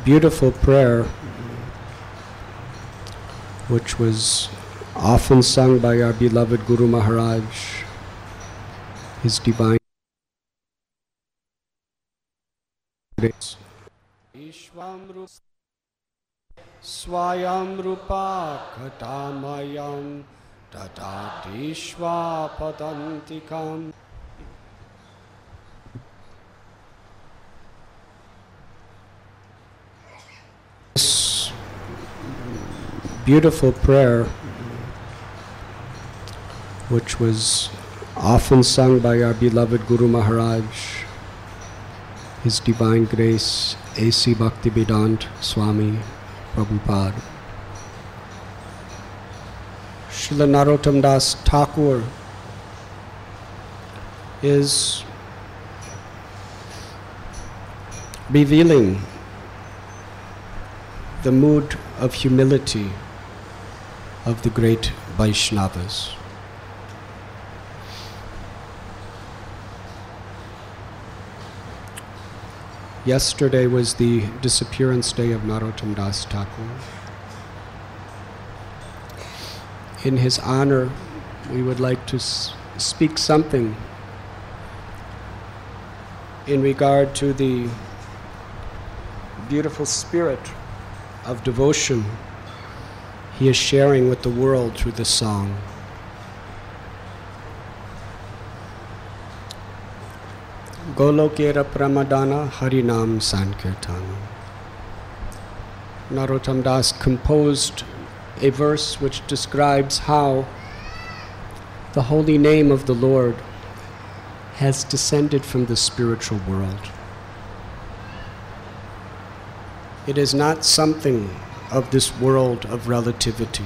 beautiful prayer, which was often sung by our beloved Guru Maharaj, His Divine Grace. Swayam Rupa Katamayam Tatadishva Padantikam. This beautiful prayer, which was often sung by our beloved Guru Maharaj, His Divine Grace, A.C. Bhaktivedanta Swami Prabhupada. Srila Narottam Das Thakur is revealing the mood of humility of the great Vaishnavas. Yesterday was the disappearance day of Narottam Das Thakur. In his honor, we would like to speak something in regard to the beautiful spirit of devotion he is sharing with the world through this song. Golokera Pramadana Harinam Sankirtana. Narottam Das composed a verse which describes how the holy name of the Lord has descended from the spiritual world. It is not something of this world of relativity.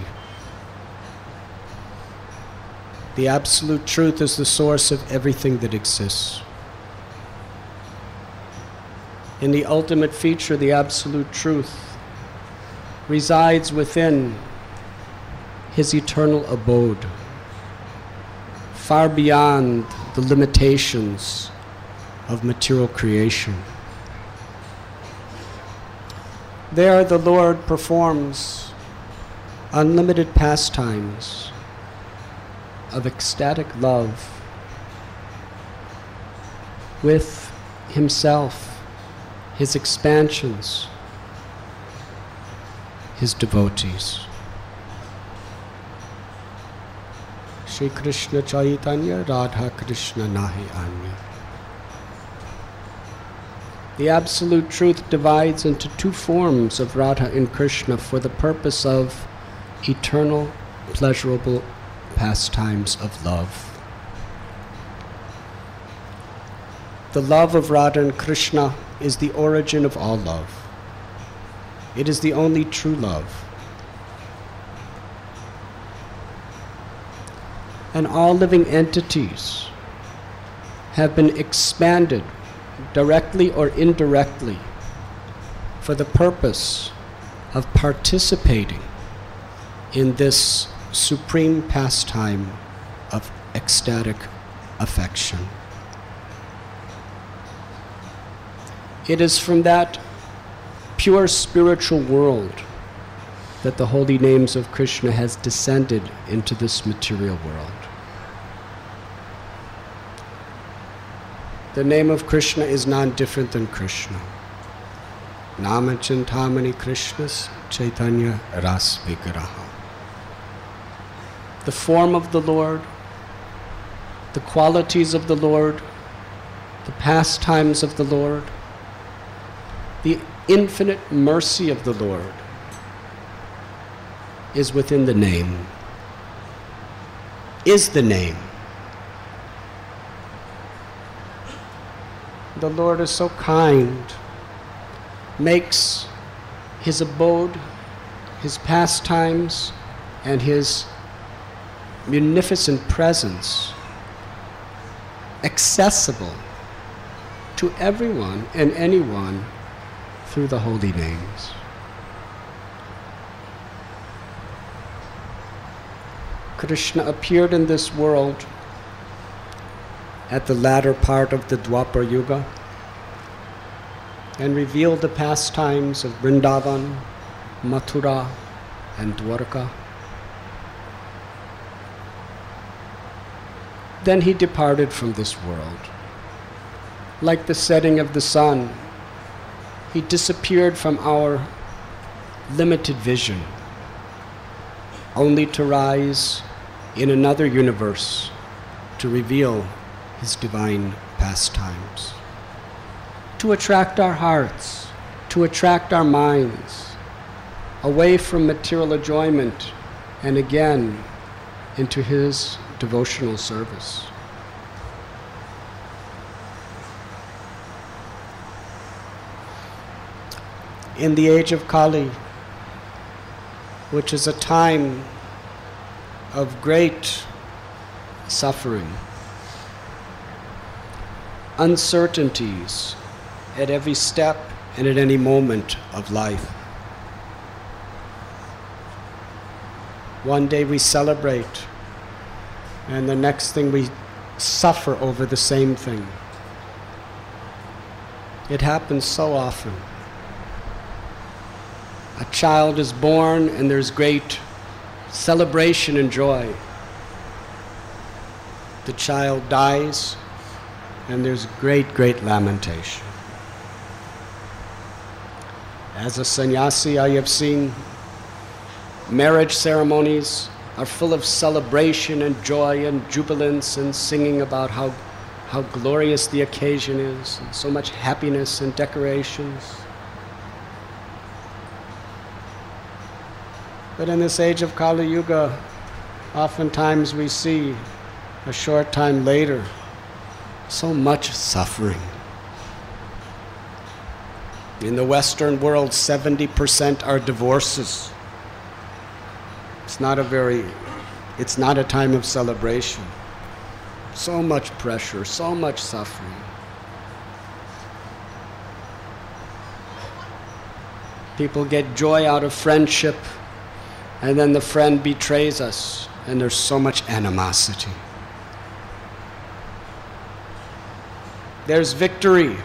The absolute truth is the source of everything that exists. In the ultimate feature, the absolute truth resides within His eternal abode, far beyond the limitations of material creation. There the Lord performs unlimited pastimes of ecstatic love with Himself, His expansions, His devotees. Shri Krishna Chaitanya Radha Krishna Nahi Anya. The absolute truth divides into two forms of Radha and Krishna for the purpose of eternal, pleasurable pastimes of love. The love of Radha and Krishna is the origin of all love. It is the only true love. And all living entities have been expanded directly or indirectly for the purpose of participating in this supreme pastime of ecstatic affection. It is from that pure spiritual world that the holy names of Krishna has descended into this material world. The name of Krishna is none different than Krishna. Nama Chintamani Krishnas Chaitanya Ras Vigraha. The form of the Lord, the qualities of the Lord, the pastimes of the Lord, the infinite mercy of the Lord is within the name, is the name. The Lord is so kind, makes His abode, His pastimes, and His munificent presence accessible to everyone and anyone through the holy names. Krishna appeared in this world at the latter part of the Dwapar Yuga and revealed the pastimes of Vrindavan, Mathura, and Dwarka. Then he departed from this world. Like the setting of the sun, he disappeared from our limited vision, only to rise in another universe to reveal his divine pastimes, to attract our hearts, to attract our minds away from material enjoyment and again into his devotional service. In the age of Kali, which is a time of great suffering, uncertainties at every step and at any moment of life. One day we celebrate, and the next thing we suffer over the same thing. It happens so often. A child is born and there's great celebration and joy. The child dies and there's great, great lamentation. As a sannyasi, I have seen marriage ceremonies are full of celebration and joy and jubilance and singing about how glorious the occasion is, and so much happiness and decorations. But in this age of Kali Yuga, oftentimes we see a short time later so much suffering. In the Western world, 70% are divorces. It's not a time of celebration. So much pressure, so much suffering. People get joy out of friendship, and then the friend betrays us, and there's so much animosity. There's victory.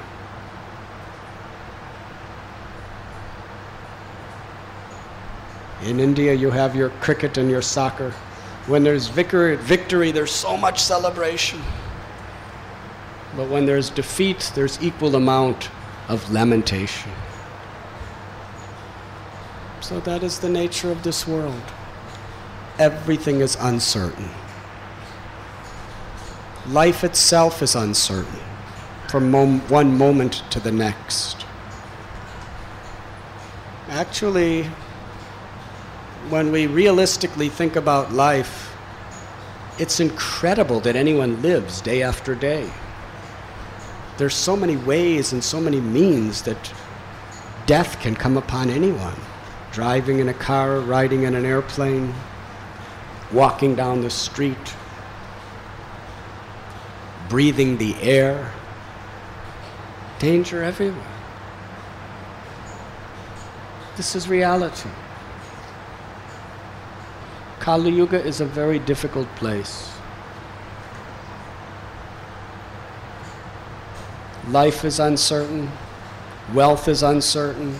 In India, you have your cricket and your soccer. When there's victory, there's so much celebration. But when there's defeat, there's equal amount of lamentation. So that is the nature of this world. Everything is uncertain. Life itself is uncertain from one moment to the next. Actually, when we realistically think about life, it's incredible that anyone lives day after day. There's so many ways and so many means that death can come upon anyone. Driving in a car, riding in an airplane, walking down the street, breathing the air. Danger everywhere. This is reality. Kali Yuga is a very difficult place. Life is uncertain, wealth is uncertain,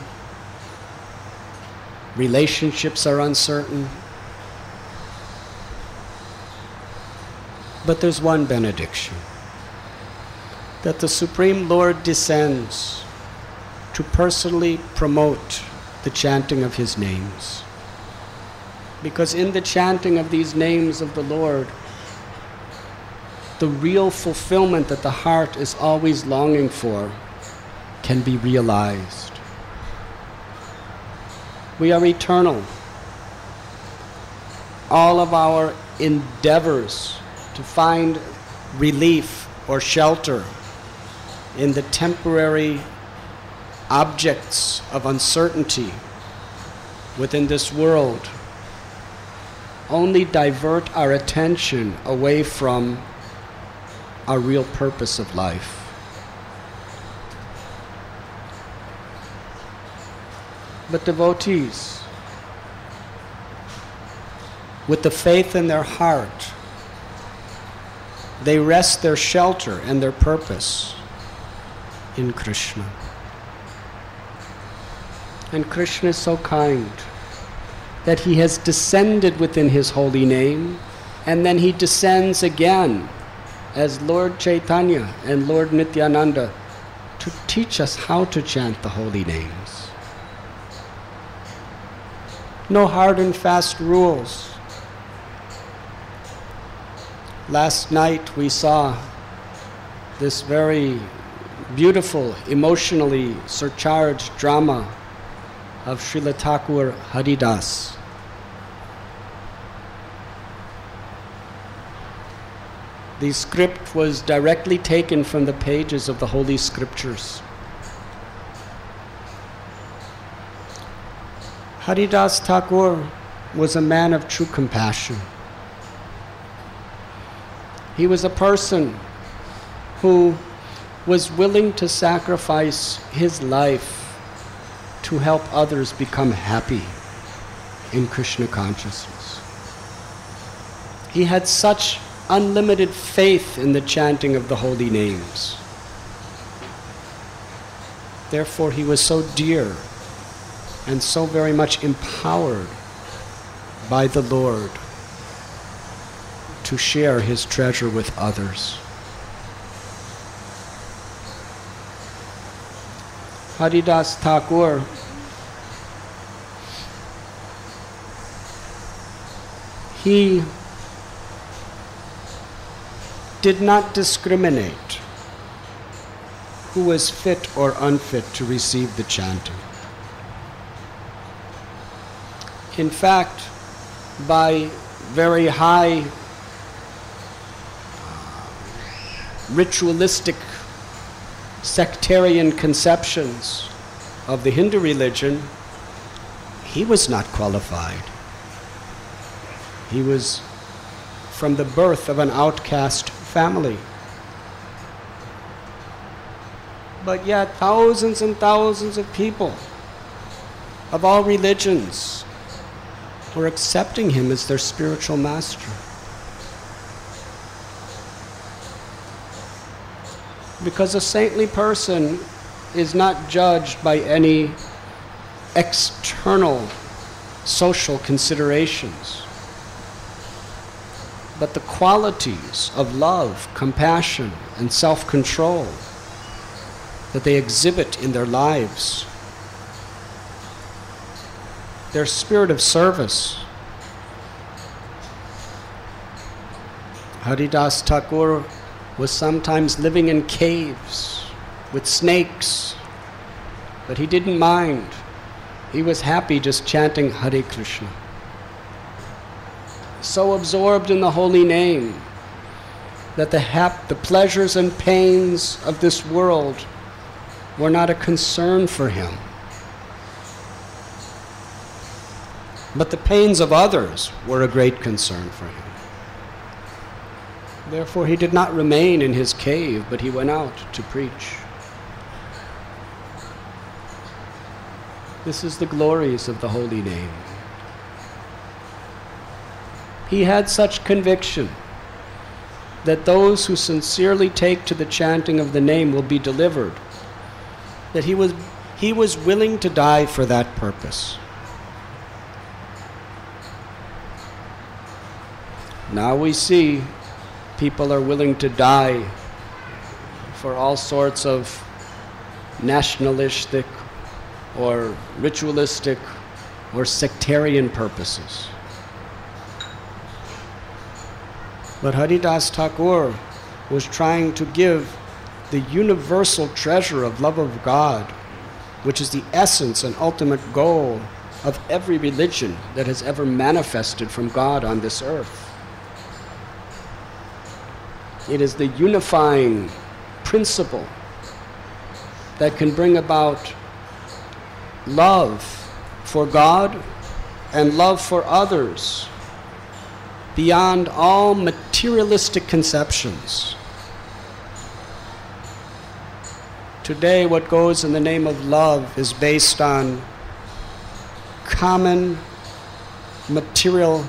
relationships are uncertain. But there's one benediction, that the Supreme Lord descends to personally promote the chanting of his names. Because in the chanting of these names of the Lord, the real fulfillment that the heart is always longing for can be realized. We are eternal. All of our endeavors to find relief or shelter in the temporary objects of uncertainty within this world only divert our attention away from our real purpose of life. But devotees, with the faith in their heart, they rest their shelter and their purpose in Krishna. And Krishna is so kind that he has descended within his holy name, and then he descends again as Lord Chaitanya and Lord Nityananda to teach us how to chant the holy names. No hard and fast rules. Last night we saw this very beautiful, emotionally surcharged drama of Srila Thakur Haridas. The script was directly taken from the pages of the Holy Scriptures. Haridas Thakur was a man of true compassion. He was a person who was willing to sacrifice his life to help others become happy in Krishna consciousness. He had such unlimited faith in the chanting of the holy names. Therefore, he was so dear and so very much empowered by the Lord to share his treasure with others. Haridas Thakur he did not discriminate who was fit or unfit to receive the chanting. In fact, by very high ritualistic sectarian conceptions of the Hindu religion, he was not qualified. He was from the birth of an outcast family. But yet thousands and thousands of people of all religions were accepting him as their spiritual master. Because a saintly person is not judged by any external social considerations, but the qualities of love, compassion, and self-control that they exhibit in their lives, their spirit of service. Haridas Thakur was sometimes living in caves with snakes, but he didn't mind. He was happy just chanting Hare Krishna. So absorbed in the holy name that the pleasures and pains of this world were not a concern for him. But the pains of others were a great concern for him. Therefore, he did not remain in his cave, but he went out to preach. This is the glories of the holy name. He had such conviction that those who sincerely take to the chanting of the name will be delivered, that he was willing to die for that purpose. Now we see people are willing to die for all sorts of nationalistic or ritualistic or sectarian purposes. But Haridas Thakur was trying to give the universal treasure of love of God, which is the essence and ultimate goal of every religion that has ever manifested from God on this earth. It is the unifying principle that can bring about love for God and love for others beyond all materialistic conceptions. Today, what goes in the name of love is based on common material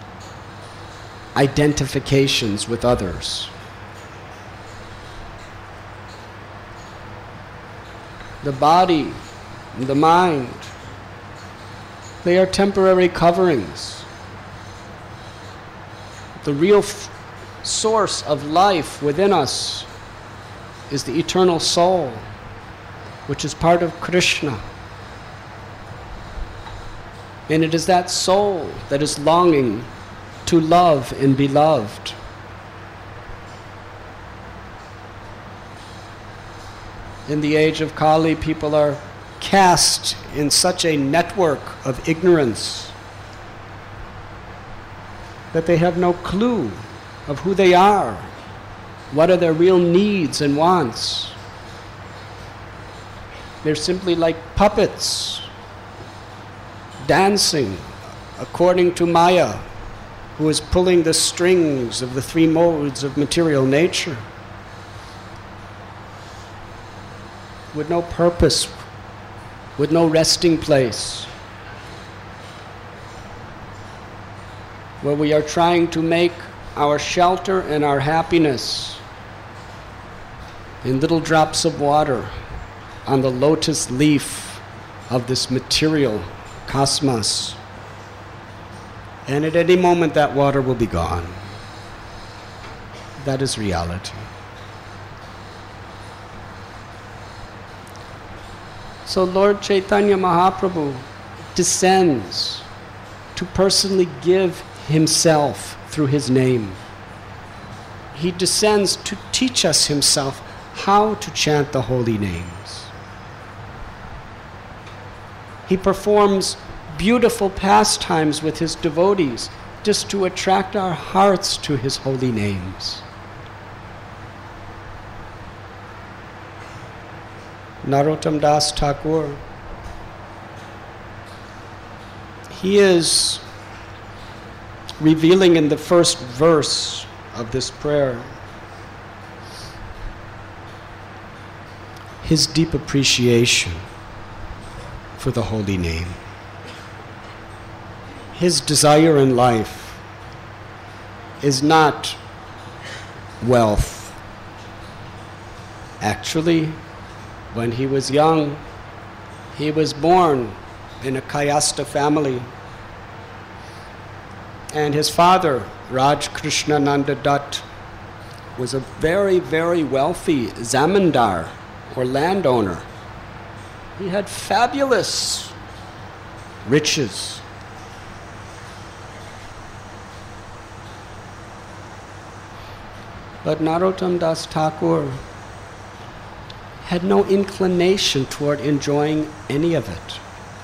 identifications with others. The body, the mind, They are temporary coverings. The real source of life within us is the eternal soul, which is part of Krishna. And it is that soul that is longing to love and be loved. In the age of Kali, people are cast in such a network of ignorance that they have no clue of who they are, what are their real needs and wants. They're simply like puppets, dancing according to Maya, who is pulling the strings of the three modes of material nature, with no purpose, with no resting place, where we are trying to make our shelter and our happiness in little drops of water on the lotus leaf of this material cosmos. And at any moment that water will be gone. That is reality. So Lord Chaitanya Mahaprabhu descends to personally give himself through his name. He descends to teach us himself how to chant the holy names. He performs beautiful pastimes with his devotees just to attract our hearts to his holy names. Narottam Das Thakur, he is revealing in the first verse of this prayer his deep appreciation for the holy name. His desire in life is not wealth. Actually, when he was young, he was born in a Kayastha family. And his father, Raj Krishnananda Dutt, was a very, very wealthy zamindar, or landowner. He had fabulous riches. But Narottam Das Thakur had no inclination toward enjoying any of it.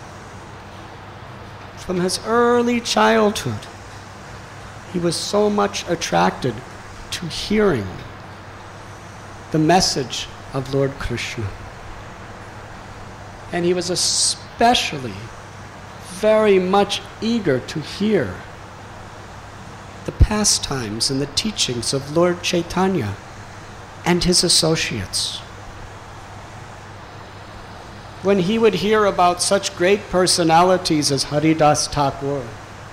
From his early childhood, he was so much attracted to hearing the message of Lord Krishna. And he was especially very much eager to hear the pastimes and the teachings of Lord Chaitanya and his associates. When he would hear about such great personalities as Haridas Thakur,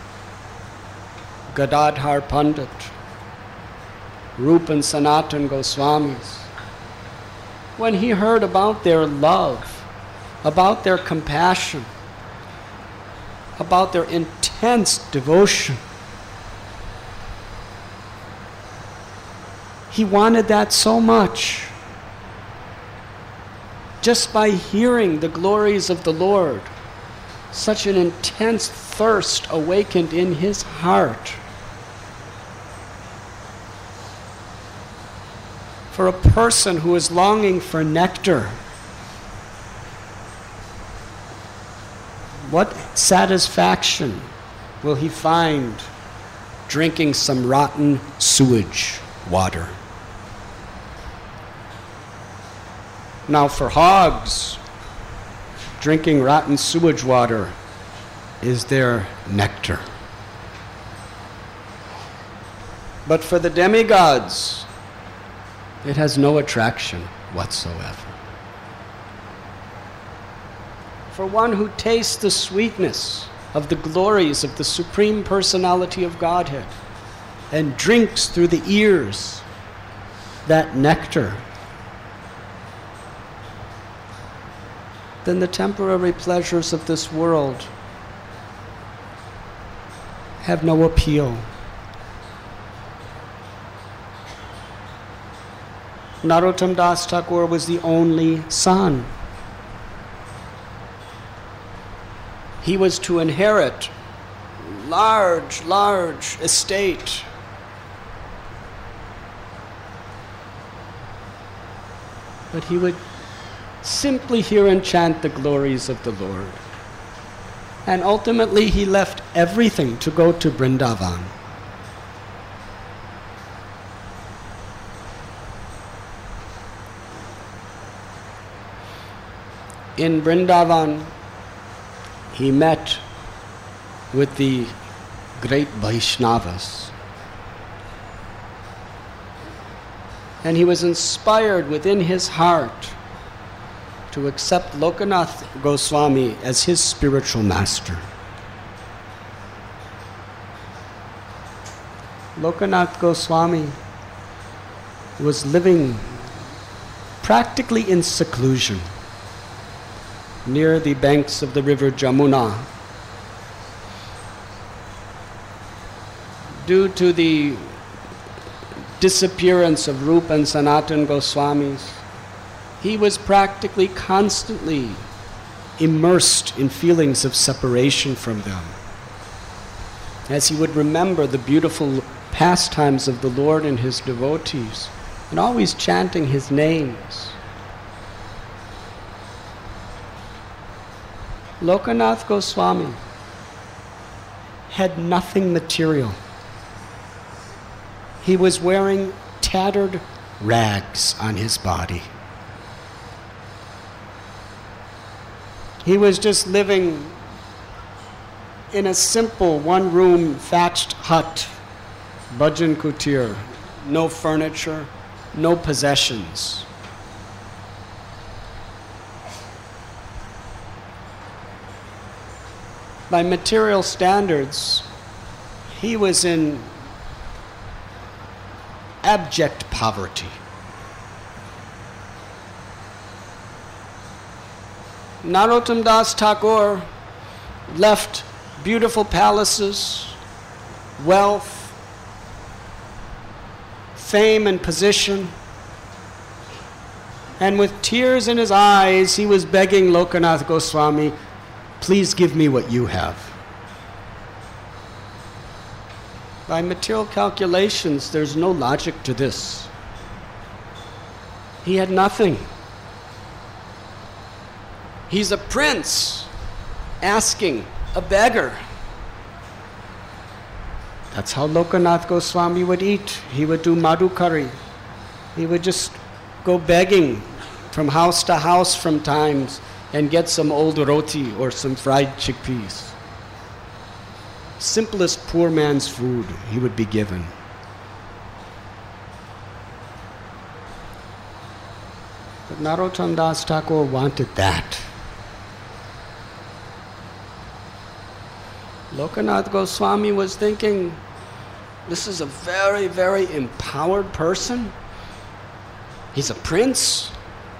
Gadadhar Pandit, Rup and Sanatan Goswamis, when he heard about their love, about their compassion, about their intense devotion, he wanted that so much. Just by hearing the glories of the Lord, such an intense thirst awakened in his heart for a person who is longing for nectar. What satisfaction will he find drinking some rotten sewage water? Now for hogs, drinking rotten sewage water is their nectar. But for the demigods, it has no attraction whatsoever. For one who tastes the sweetness of the glories of the Supreme Personality of Godhead and drinks through the ears that nectar, then the temporary pleasures of this world have no appeal. Narottam Das Thakur was the only son. He was to inherit large estate. But he would simply hear and chant the glories of the Lord. And ultimately he left everything to go to Vrindavan. In Vrindavan, he met with the great Vaishnavas. And he was inspired within his heart to accept Lokanath Goswami as his spiritual master. Lokanath Goswami was living practically in seclusion near the banks of the river Jamuna. Due to the disappearance of Rupa and Sanatan Goswamis, he was practically constantly immersed in feelings of separation from them, as he would remember the beautiful pastimes of the Lord and his devotees, and always chanting his names. Lokanath Goswami had nothing material. He was wearing tattered rags on his body. He was just living in a simple one-room thatched hut, bhajan kutir, no furniture, no possessions. By material standards, he was in abject poverty. Narottam Das Thakur left beautiful palaces, wealth, fame and position, and with tears in his eyes, he was begging Lokanath Goswami, "Please give me what you have." By material calculations, there's no logic to this. He had nothing. He's a prince asking a beggar. That's how Lokanath Goswami would eat. He would do madhu curry. He would just go begging from house to house from times and get some old roti or some fried chickpeas. Simplest poor man's food he would be given. But Narottam Das Thakur wanted that. Lokanath Goswami was thinking, this is a very, very empowered person. He's a prince.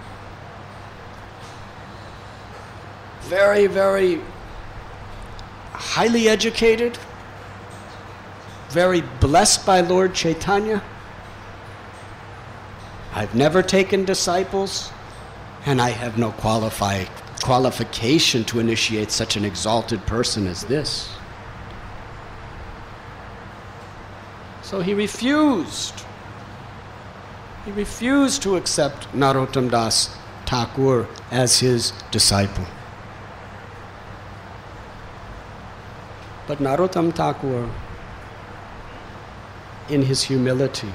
Very, very highly educated, very blessed by Lord Chaitanya. I've never taken disciples, and I have no qualification to initiate such an exalted person as this. So he refused. He refused to accept Narottam Das Thakur as his disciple. But Narottam Thakur, in his humility,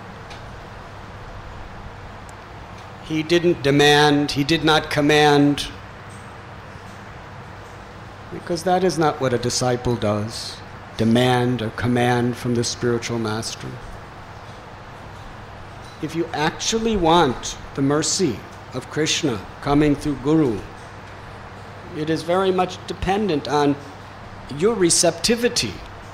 he didn't demand, he did not command, because that is not what a disciple does, demand or command from the spiritual master. If you actually want the mercy of Krishna coming through Guru, it is very much dependent on your receptivity.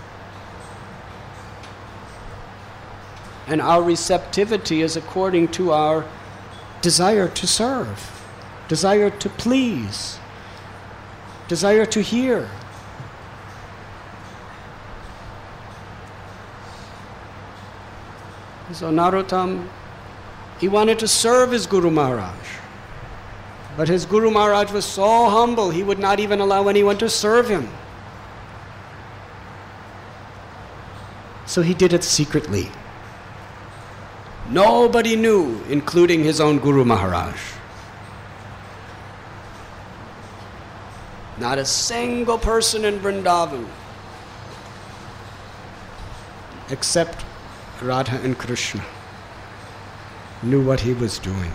And our receptivity is according to our desire to serve, desire to please, desire to hear. So Narottam, he wanted to serve his Guru Maharaj. But his Guru Maharaj was so humble, he would not even allow anyone to serve him. So he did it secretly. Nobody knew, including his own Guru Maharaj. Not a single person in Vrindavan, except Radha and Krishna, knew what he was doing.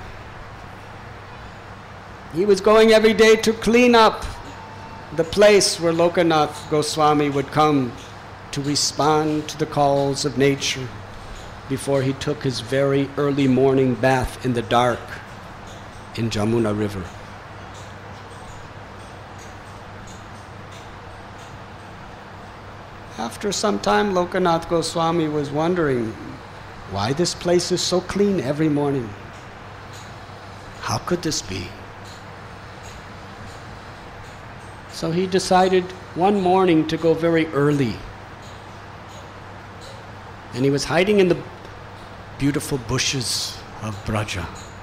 He was going every day to clean up the place where Lokanath Goswami would come to respond to the calls of nature before he took his very early morning bath in the dark in Jamuna River. After some time, Lokanath Goswami was wondering why this place is so clean every morning. How could this be? So he decided one morning to go very early. And he was hiding in the beautiful bushes of Braja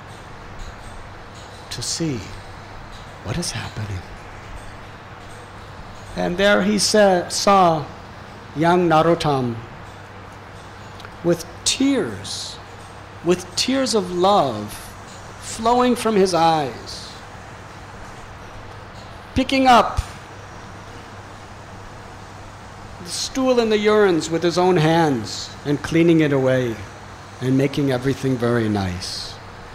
to see what is happening. And there he saw young Narottam with tears of love flowing from his eyes, picking up the stool and the urines with his own hands and cleaning it away and making everything very nice.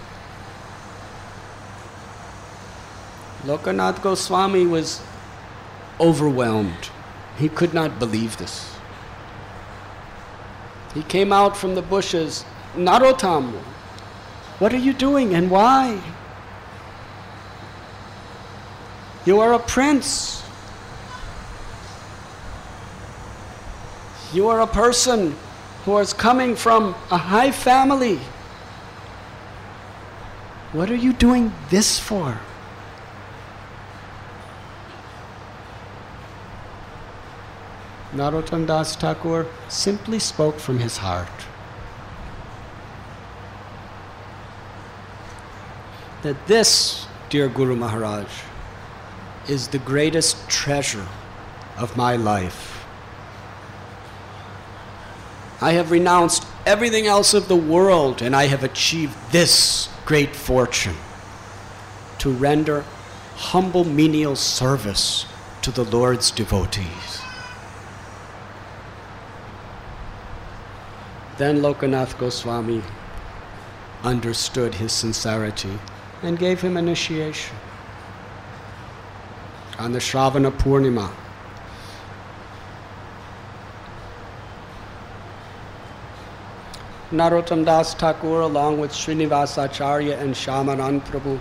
Lokanath Goswami was overwhelmed. He could not believe this. He came out from the bushes. Narottam, what are you doing and why? You are a prince. You are a person who is coming from a high family. What are you doing this for? Narottam Das Thakur simply spoke from his heart. That this, dear Guru Maharaj, is the greatest treasure of my life. I have renounced everything else of the world and I have achieved this great fortune to render humble menial service to the Lord's devotees. Then Lokanath Goswami understood his sincerity and gave him initiation. On the Shravana Purnima, Narottam Das Thakur, along with Srinivasa Acharya and Shyamanand Prabhu,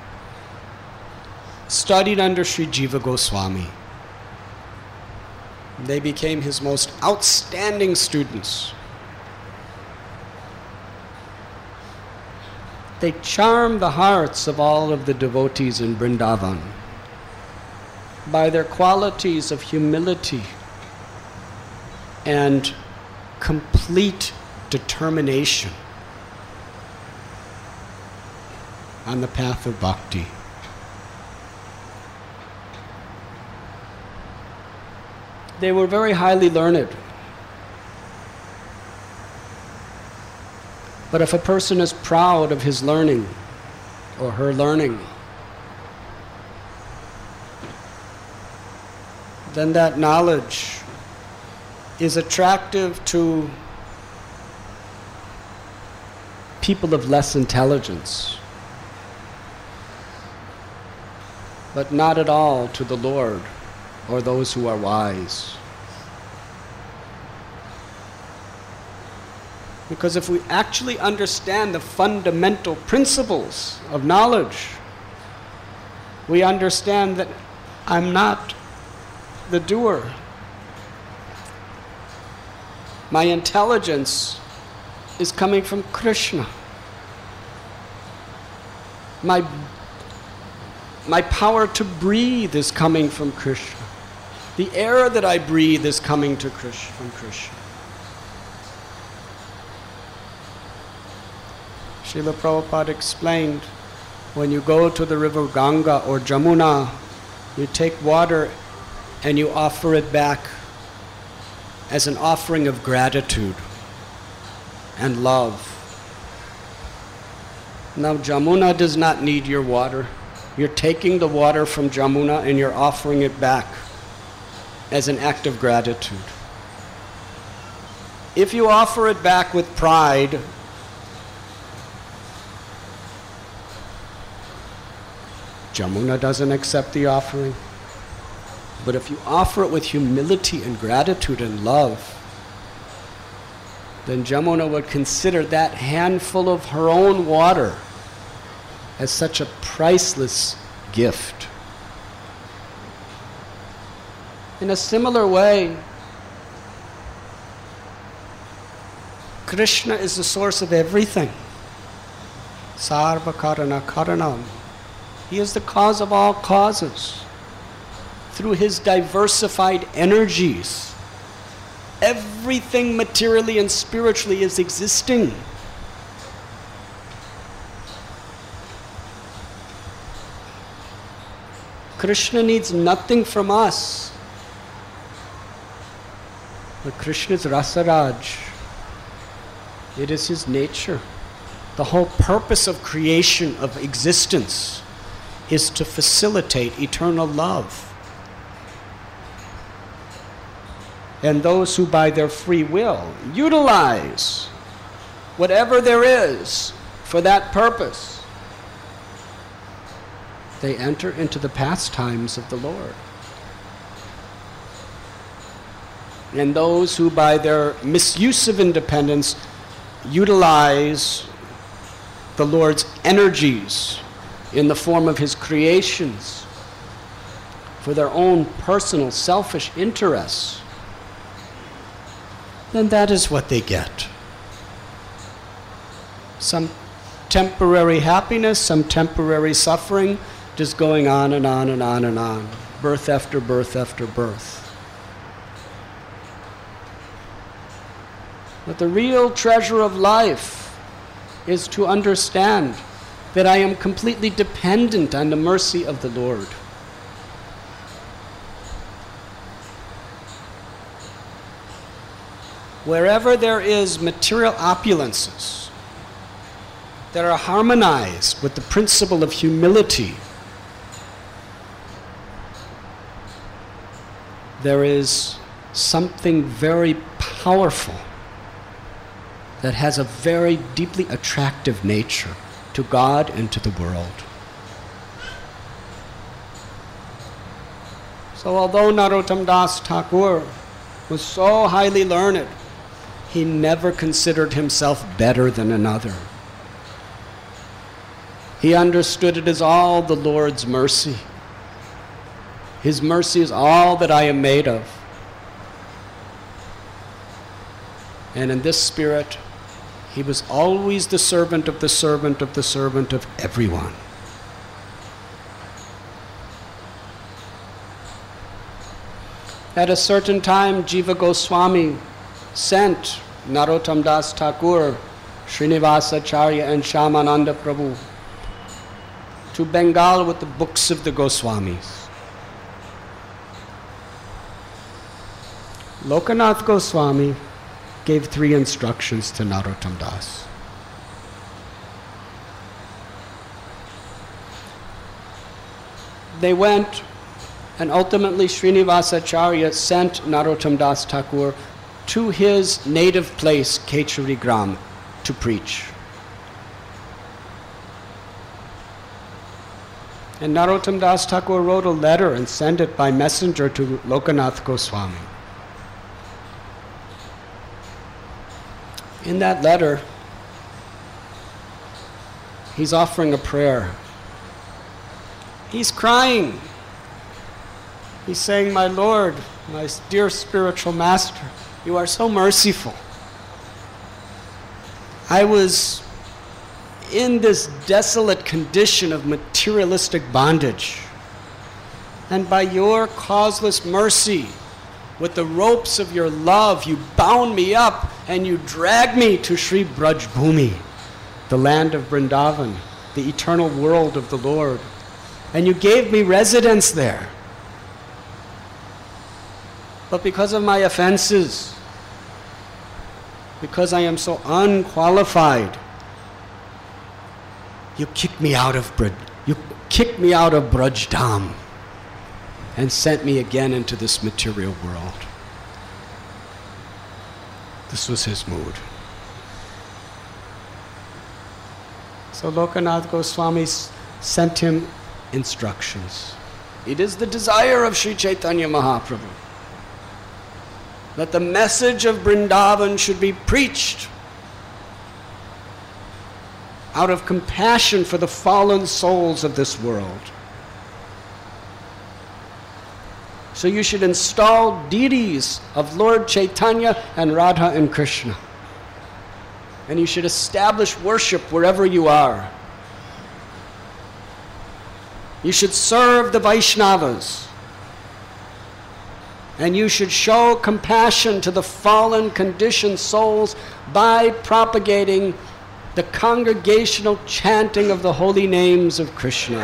studied under Sri Jiva Goswami. They became his most outstanding students. They charmed the hearts of all of the devotees in Vrindavan by their qualities of humility and complete determination on the path of bhakti. They were very highly learned. But if a person is proud of his learning or her learning, then that knowledge is attractive to people of less intelligence, but not at all to the Lord or those who are wise. Because if we actually understand the fundamental principles of knowledge, we understand that I'm not the doer. My intelligence is coming from Krishna. My power to breathe is coming from Krishna. The air that I breathe is coming from Krishna. Srila Prabhupada explained, when you go to the river Ganga or Jamuna, you take water and you offer it back as an offering of gratitude and love. Now Jamuna does not need your water. You're taking the water from Jamuna and you're offering it back as an act of gratitude. If you offer it back with pride, Jamuna doesn't accept the offering. But if you offer it with humility and gratitude and love, then Jamuna would consider that handful of her own water as such a priceless gift. In a similar way, Krishna is the source of everything. Sarva karana karanam. He is the cause of all causes. Through his diversified energies, everything materially and spiritually is existing. Krishna needs nothing from us. But Krishna is Rasaraj. It is his nature. The whole purpose of creation, of existence, is to facilitate eternal love. And those who by their free will utilize whatever there is for that purpose, they enter into the pastimes of the Lord. And those who by their misuse of independence utilize the Lord's energies in the form of his creations for their own personal selfish interests, then that is what they get. Some temporary happiness, some temporary suffering, just going on and on and on and on, birth after birth after birth. But the real treasure of life is to understand that I am completely dependent on the mercy of the Lord. Wherever there is material opulences that are harmonized with the principle of humility, there is something very powerful that has a very deeply attractive nature to God and to the world. So although Narottam Das Thakur was so highly learned, he never considered himself better than another. He understood it as all the Lord's mercy. His mercy is all that I am made of. And in this spirit, he was always the servant of the servant of the servant of everyone. At a certain time, Jiva Goswami sent Narottam Das Thakur, Srinivasacharya and Shyamananda Prabhu to Bengal with the books of the Goswamis. Lokanath Goswami gave 3 instructions to Narottam Das. They went, and ultimately Srinivasacharya sent Narottam Das Thakur to his native place, Kechari Gram, to preach. And Narottam Das Thakur wrote a letter and sent it by messenger to Lokanath Goswami. In that letter, he's offering a prayer. He's crying. He's saying, "My Lord, my dear spiritual master, you are so merciful. I was in this desolate condition of materialistic bondage, and by your causeless mercy, with the ropes of your love, you bound me up and you dragged me to Sri Braj Bhumi. the land of Vrindavan, the eternal world of the Lord. And you gave me residence there. But because of my offenses, because I am so unqualified, you kicked me out of Brajdham and sent me again into this material world. This was his mood. So Lokanath Goswami sent him instructions. It is the desire of Sri Chaitanya Mahaprabhu that the message of Vrindavan should be preached out of compassion for the fallen souls of this world. So you should install deities of Lord Chaitanya and Radha and Krishna. And you should establish worship wherever you are. You should serve the Vaishnavas. And you should show compassion to the fallen, conditioned souls by propagating the congregational chanting of the holy names of Krishna.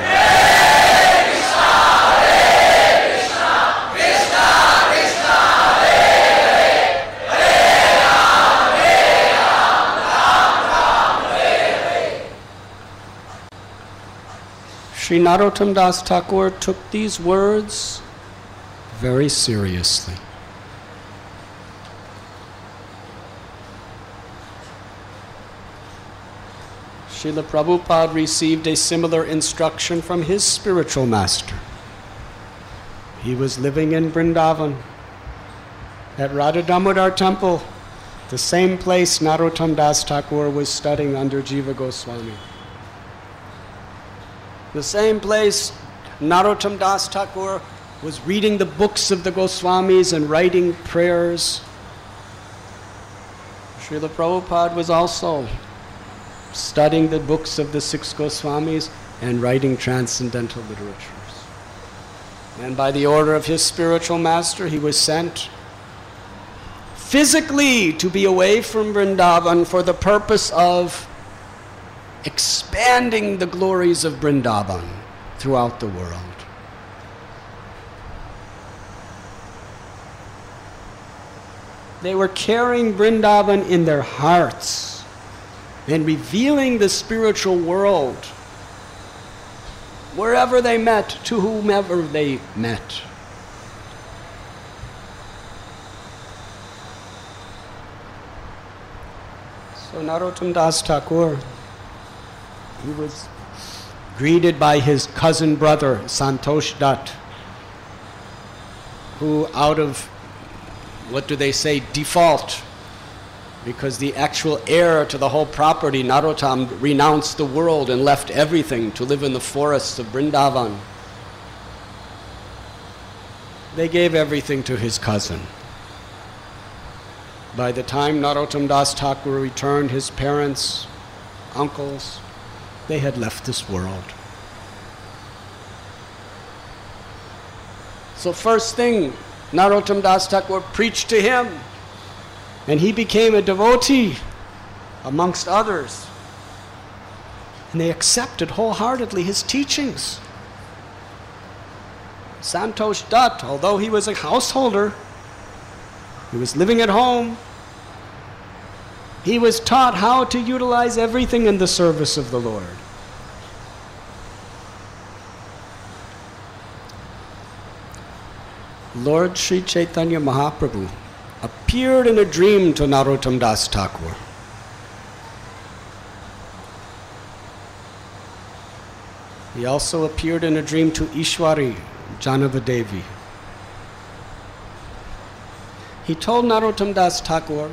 Sri Narottam Das Thakur took these words very seriously. Srila Prabhupada received a similar instruction from his spiritual master. He was living in Vrindavan at Radha Damodar temple, the same place Narottam Das Thakur was studying under Jiva Goswami. The same place Narottam Das Thakur was reading the books of the Goswamis and writing prayers. Srila Prabhupada was also studying the books of the 6 Goswamis and writing transcendental literatures. And by the order of his spiritual master, he was sent physically to be away from Vrindavan for the purpose of expanding the glories of Vrindavan throughout the world. They were carrying Vrindavan in their hearts and revealing the spiritual world wherever they met, to whomever they met. So Narottam Das Thakur, he was greeted by his cousin brother, Santosh Dutt, who out of, what do they say, default, because the actual heir to the whole property, Narottam, renounced the world and left everything to live in the forests of Vrindavan. They gave everything to his cousin. By the time Narottam Das Thakur returned, his parents, uncles, they had left this world. So first thing, Narottam Das Thakur preached to him, and he became a devotee amongst others. And they accepted wholeheartedly his teachings. Santosh Dutt, although he was a householder, he was living at home, he was taught how to utilize everything in the service of the Lord. Lord Sri Chaitanya Mahaprabhu appeared in a dream to Narottam Das Thakur. He also appeared in a dream to Ishwari, Janavadevi. He told Narottam Das Thakur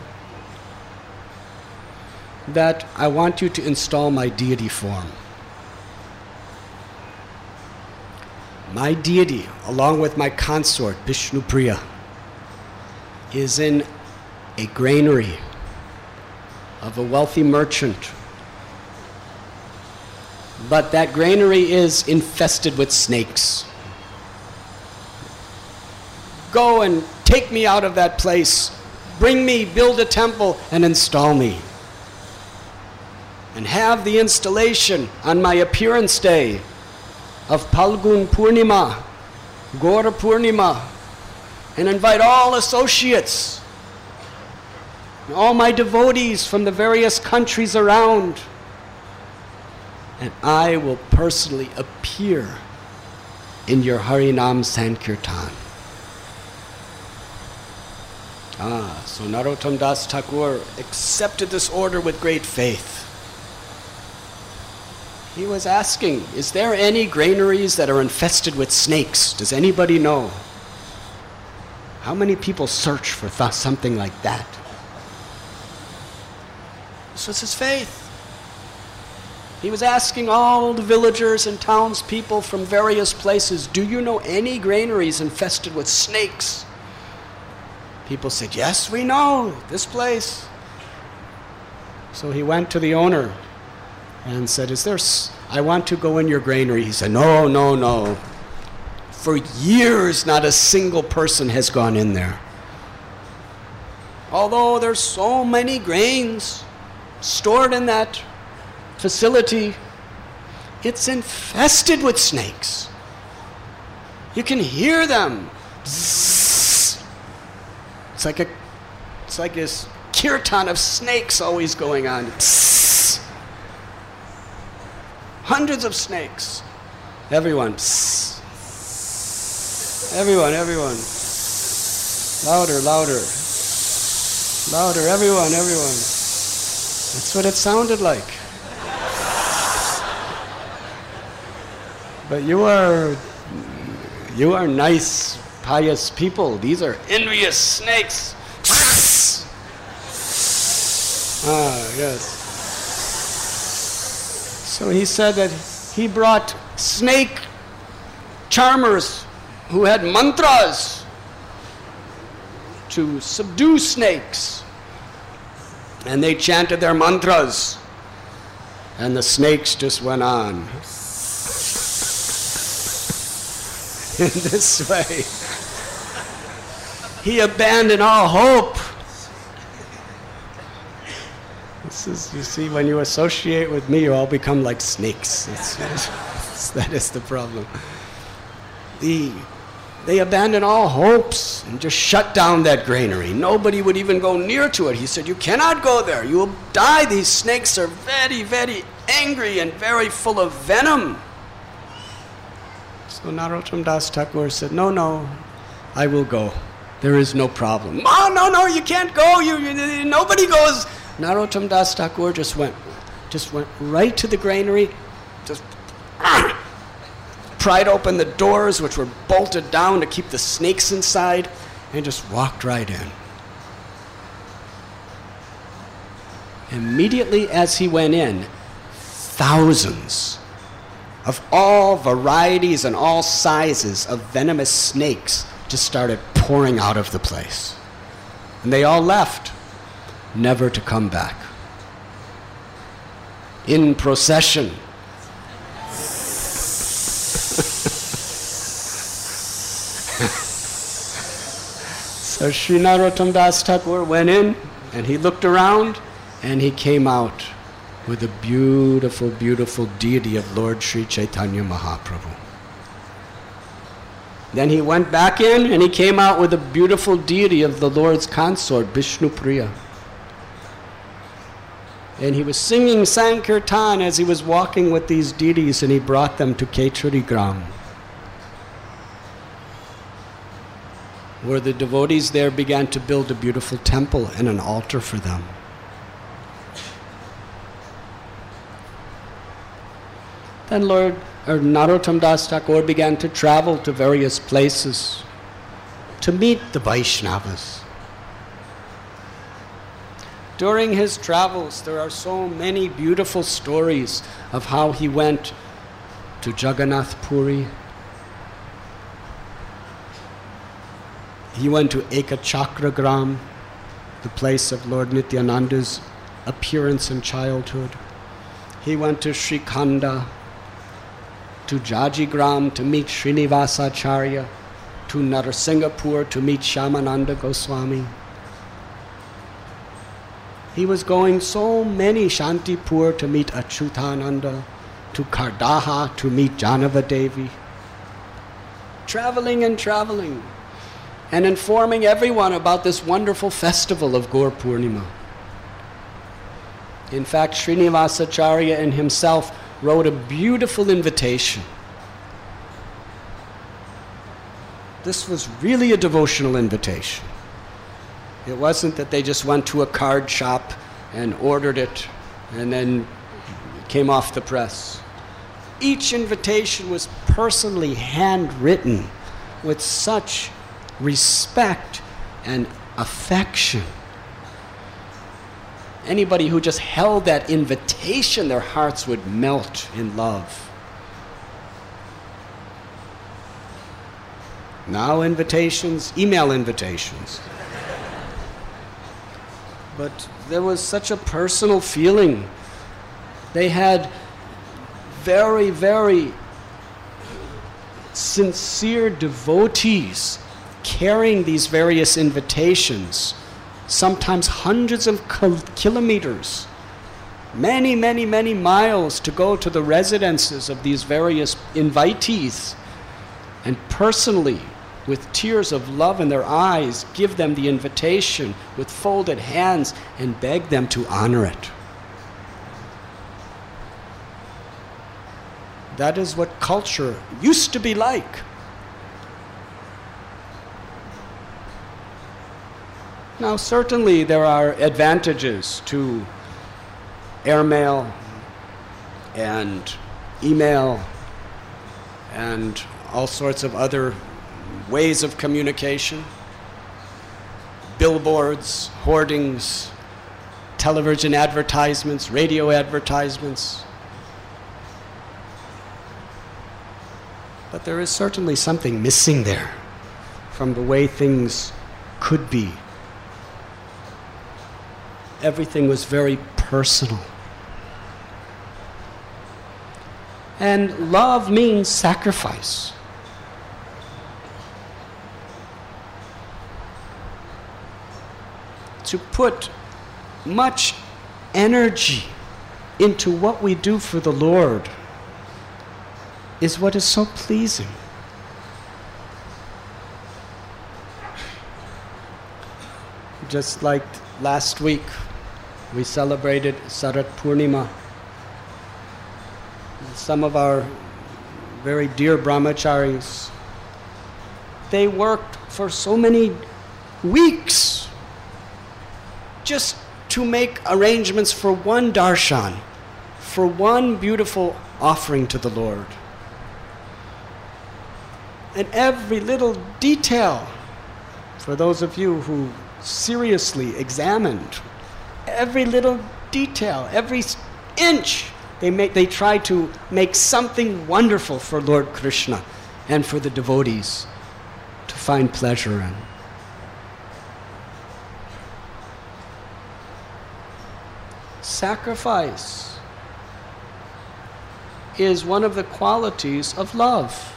that I want you to install my deity form. My deity, along with my consort, Vishnupriya, is in a granary of a wealthy merchant. But that granary is infested with snakes. Go and take me out of that place. Bring me, build a temple, and install me. and have the installation on my appearance day of Palgun Purnima, Gaura Purnima, and invite all associates, and all my devotees from the various countries around, and I will personally appear in your Harinam Sankirtan. So Narottam Das Thakur accepted this order with great faith. He was asking, is there any granaries that are infested with snakes? Does anybody know? How many people search for something like that? This was his faith. He was asking all the villagers and townspeople from various places, do you know any granaries infested with snakes? People said, yes, we know this place. So he went to the owner and said, I want to go in your granary. He said, no, no, no. For years, not a single person has gone in there. Although there's so many grains stored in that facility, it's infested with snakes. You can hear them. It's like this kirtan of snakes always going on. Psst. Hundreds of snakes. Everyone. Psst. Everyone. Louder. Louder, everyone. That's what it sounded like. But you are nice, pious people. These are envious snakes. Yes. So he said that he brought snake charmers who had mantras to subdue snakes. And they chanted their mantras. And the snakes just went on. In this way, he abandoned all hope. This is, you see, when you associate with me, you all become like snakes. That is the problem. They abandoned all hopes and just shut down that granary. Nobody would even go near to it. He said, you cannot go there. You will die. These snakes are very, very angry and very full of venom. So Narottam Das Thakur said, no, I will go. There is no problem. No, you can't go. Nobody goes. Narottam Das Thakur just went right to the granary, just pried open the doors, which were bolted down to keep the snakes inside, and just walked right in. Immediately as he went in, thousands of all varieties and all sizes of venomous snakes just started pouring out of the place. And they all left, never to come back. In procession. So Sri Narottam Das Thakur went in and he looked around and he came out with a beautiful, beautiful deity of Lord Sri Chaitanya Mahaprabhu. Then he went back in and he came out with a beautiful deity of the Lord's consort, Vishnu Priya. And he was singing Sankirtan as he was walking with these deities, and he brought them to Kechari Gram, where the devotees there began to build a beautiful temple and an altar for them. Then Narottam Das Thakur began to travel to various places to meet the Vaishnavas. During his travels, there are so many beautiful stories of how he went to Jagannath Puri. He went to Ekachakra Gram, the place of Lord Nityananda's appearance in childhood. He went to Srikhanda, to Jajigram to meet Srinivasacharya, to Narasimhapur to meet Shyamananda Goswami. He was going so many Shantipur to meet Achyutananda, to Kardaha to meet Janavadevi. Traveling and traveling, and informing everyone about this wonderful festival of Gaur Purnima. In fact, Srinivasacharya in himself wrote a beautiful invitation. This was really a devotional invitation. It wasn't that they just went to a card shop and ordered it and then came off the press. Each invitation was personally handwritten with such respect and affection. Anybody who just held that invitation, their hearts would melt in love. Now invitations, email invitations. But there was such a personal feeling. They had very, very sincere devotees carrying these various invitations, sometimes hundreds of kilometers, many, many, many miles to go to the residences of these various invitees and personally, with tears of love in their eyes, give them the invitation with folded hands and beg them to honor it. That is what culture used to be like. Now, certainly there are advantages to airmail and email and all sorts of other ways of communication, billboards, hoardings, television advertisements, radio advertisements. But there is certainly something missing there from the way things could be. Everything was very personal. And love means sacrifice. To put much energy into what we do for the Lord is what is so pleasing. Just like last week, we celebrated Sarat Purnima. Some of our very dear brahmacharis, they worked for so many weeks just to make arrangements for one darshan, for one beautiful offering to the Lord. And every little detail, for those of you who seriously examined, every little detail, every inch, they try to make something wonderful for Lord Krishna and for the devotees to find pleasure in. Sacrifice is one of the qualities of love.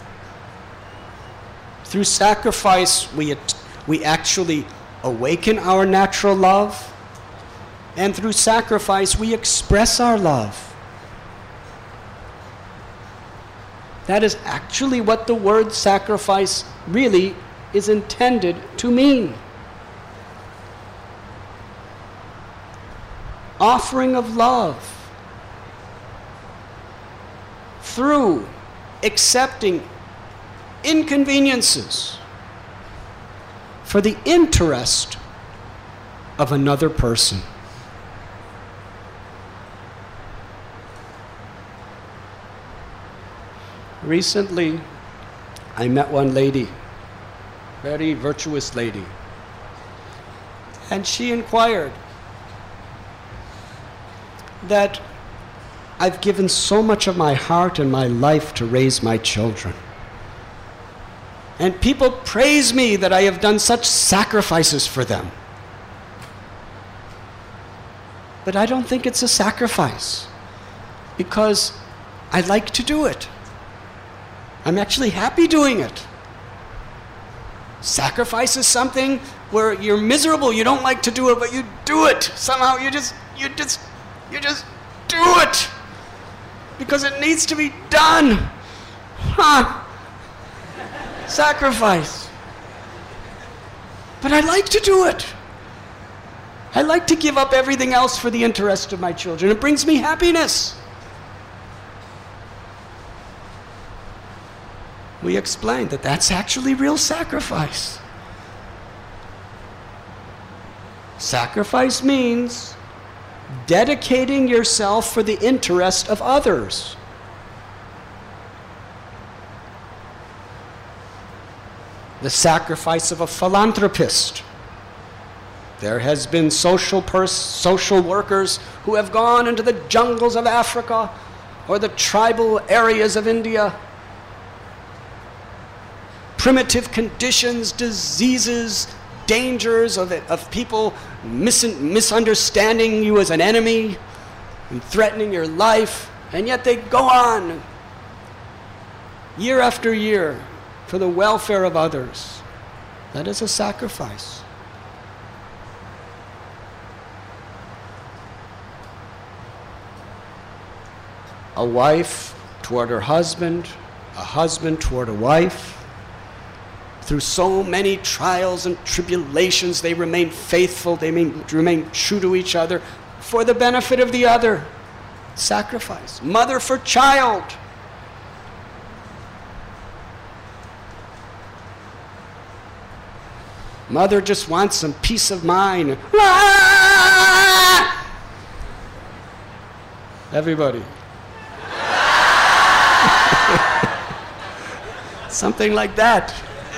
Through sacrifice, we actually awaken our natural love, and through sacrifice, we express our love. That is actually what the word sacrifice really is intended to mean. Offering of love through accepting inconveniences for the interest of another person. Recently, I met one lady, very virtuous lady, and she inquired that I've given so much of my heart and my life to raise my children. And people praise me that I have done such sacrifices for them. But I don't think it's a sacrifice, because I like to do it. I'm actually happy doing it. Sacrifice is something where you're miserable, you don't like to do it, but you do it. Somehow you just do it. Because it needs to be done. Sacrifice. But I like to do it. I like to give up everything else for the interest of my children. It brings me happiness. We explained that that's actually real sacrifice. Sacrifice means dedicating yourself for the interest of others. The sacrifice of a philanthropist. There has been social workers who have gone into the jungles of Africa or the tribal areas of India. Primitive conditions, diseases, dangers of people misunderstanding you as an enemy and threatening your life, and yet they go on year after year for the welfare of others. That is a sacrifice. A wife toward her husband, a husband toward a wife. Through so many trials and tribulations, they remain faithful, they remain true to each other for the benefit of the other. Sacrifice. Mother for child. Mother just wants some peace of mind. Everybody. Something like that.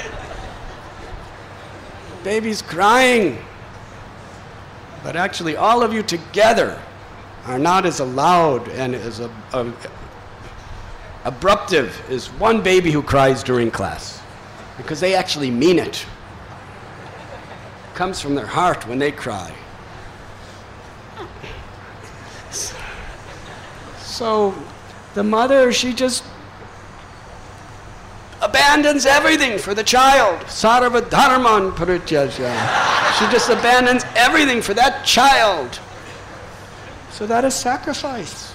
Baby's crying. But actually, all of you together are not as loud and as abruptive as one baby who cries during class, because they actually mean it. It comes from their heart when they cry. So the mother, she just abandons everything for the child. Sarva dharman parityajya. She just abandons everything for that child. So that is sacrifice.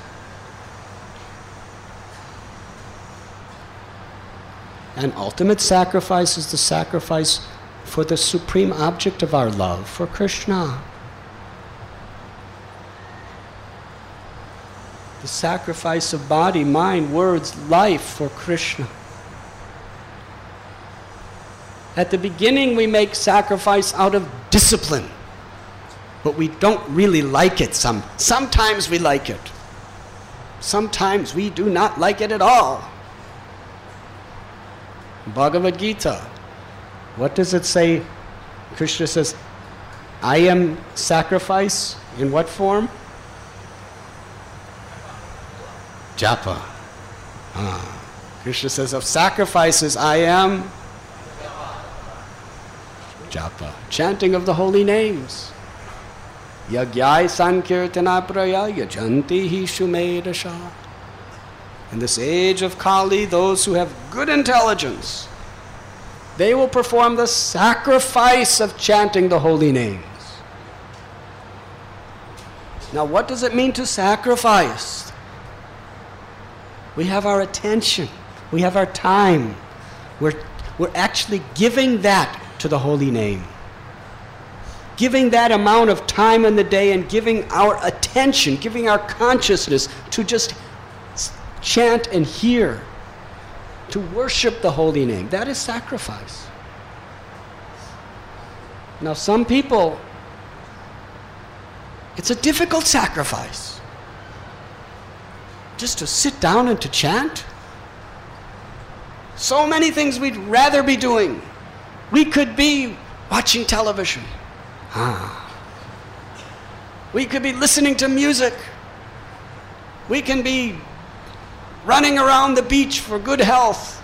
And ultimate sacrifice is the sacrifice for the supreme object of our love, for Krishna. The sacrifice of body, mind, words, life for Krishna. At the beginning, we make sacrifice out of discipline, but we don't really like it. Sometimes we like it. Sometimes we do not like it at all. Bhagavad Gita, what does it say? Krishna says, I am sacrifice. In what form? Japa. Krishna says, of sacrifices I am japa, chanting of the holy names. Yagyai sankirtana praya yajanti hi shumedasha. In this age of Kali, those who have good intelligence, they will perform the sacrifice of chanting the holy names. Now, what does it mean to sacrifice? We have our attention, we have our time. We're actually giving that to the holy name. Giving that amount of time in the day and giving our attention, giving our consciousness to just chant and hear, to worship the holy name. That is sacrifice. Now, some people, it's a difficult sacrifice. Just to sit down and to chant. So many things we'd rather be doing. We could be watching television. We could be listening to music. We can be running around the beach for good health.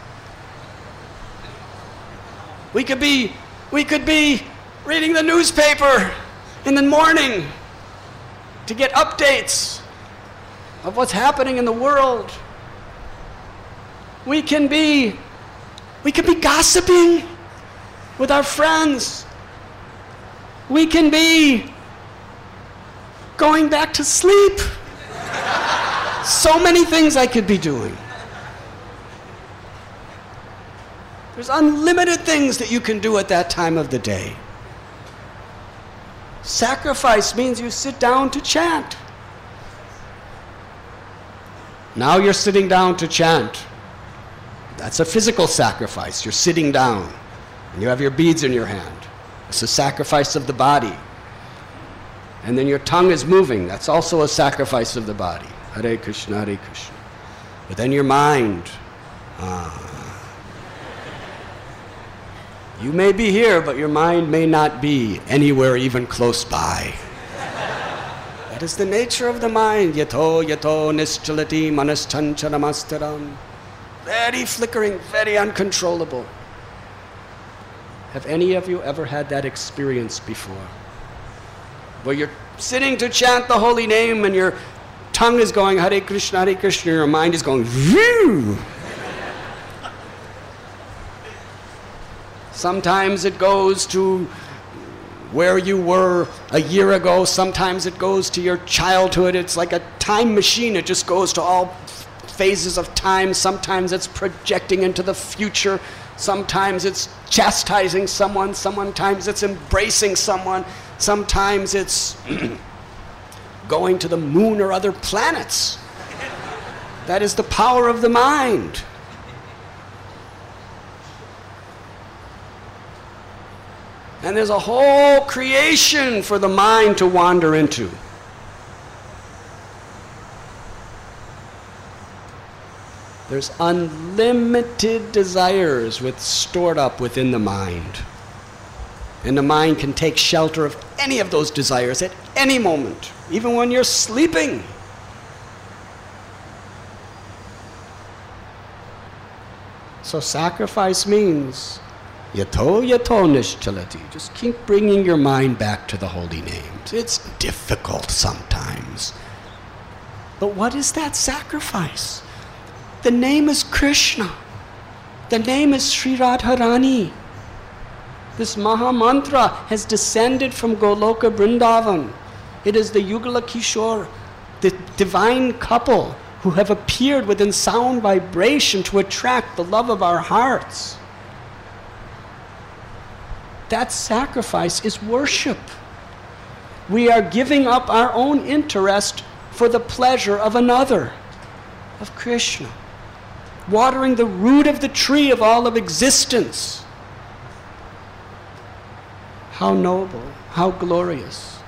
We could be reading the newspaper in the morning to get updates of what's happening in the world. We can be gossiping. with our friends. We can be going back to sleep. So many things I could be doing. There's unlimited things that you can do at that time of the day. Sacrifice means you sit down to chant. Now you're sitting down to chant. That's a physical sacrifice. You're sitting down and you have your beads in your hand. It's a sacrifice of the body. And then your tongue is moving. That's also a sacrifice of the body. Hare Krishna, Hare Krishna. But then your mind. You may be here, but your mind may not be anywhere even close by. That is the nature of the mind. Yato nischalati manaschancharamastheram. Very flickering, very uncontrollable. Have any of you ever had that experience before? Where you're sitting to chant the holy name and your tongue is going Hare Krishna, Hare Krishna, your mind is going View. Sometimes it goes to where you were a year ago. Sometimes it goes to your childhood. It's like a time machine. It just goes to all phases of time. Sometimes it's projecting into the future. Sometimes it's chastising someone. Sometimes it's embracing someone. Sometimes it's going to the moon or other planets. That is the power of the mind. And there's a whole creation for the mind to wander into. There's unlimited desires stored up within the mind. And the mind can take shelter of any of those desires at any moment, even when you're sleeping. So sacrifice means yato nischalati. Just keep bringing your mind back to the holy names. It's difficult sometimes. But what is that sacrifice? The name is Krishna. The name is Sri Radharani. This Maha Mantra has descended from Goloka Vrindavan. It is the Yugala Kishore, the divine couple who have appeared within sound vibration to attract the love of our hearts. That sacrifice is worship. We are giving up our own interest for the pleasure of another, of Krishna. Watering the root of the tree of all of existence. How noble, how glorious.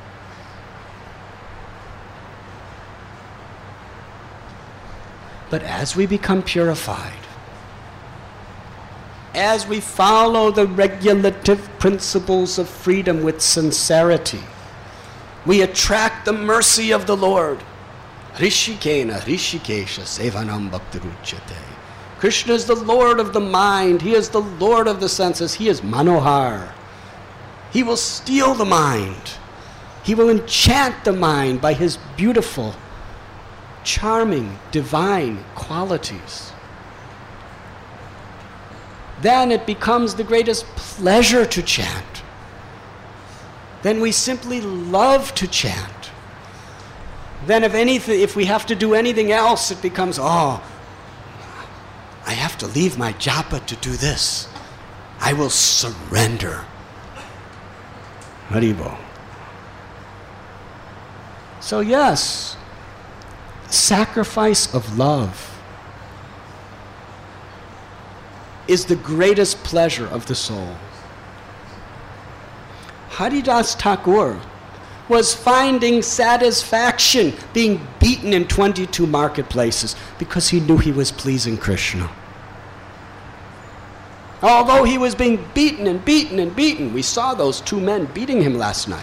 But as we become purified, as we follow the regulative principles of freedom with sincerity, we attract the mercy of the Lord. Rishikena, Rishikesha, Sevanam Bhaktiruchyate. Krishna is the Lord of the mind. He is the Lord of the senses. He is Manohar. He will steal the mind. He will enchant the mind by his beautiful, charming, divine qualities. Then it becomes the greatest pleasure to chant. Then we simply love to chant. Then if we have to do anything else, it becomes, I have to leave my japa to do this. I will surrender. Haribo. So yes, sacrifice of love is the greatest pleasure of the soul. Haridas Thakur was finding satisfaction being beaten in 22 marketplaces because he knew he was pleasing Krishna. Although he was being beaten and beaten and beaten, we saw those two men beating him last night.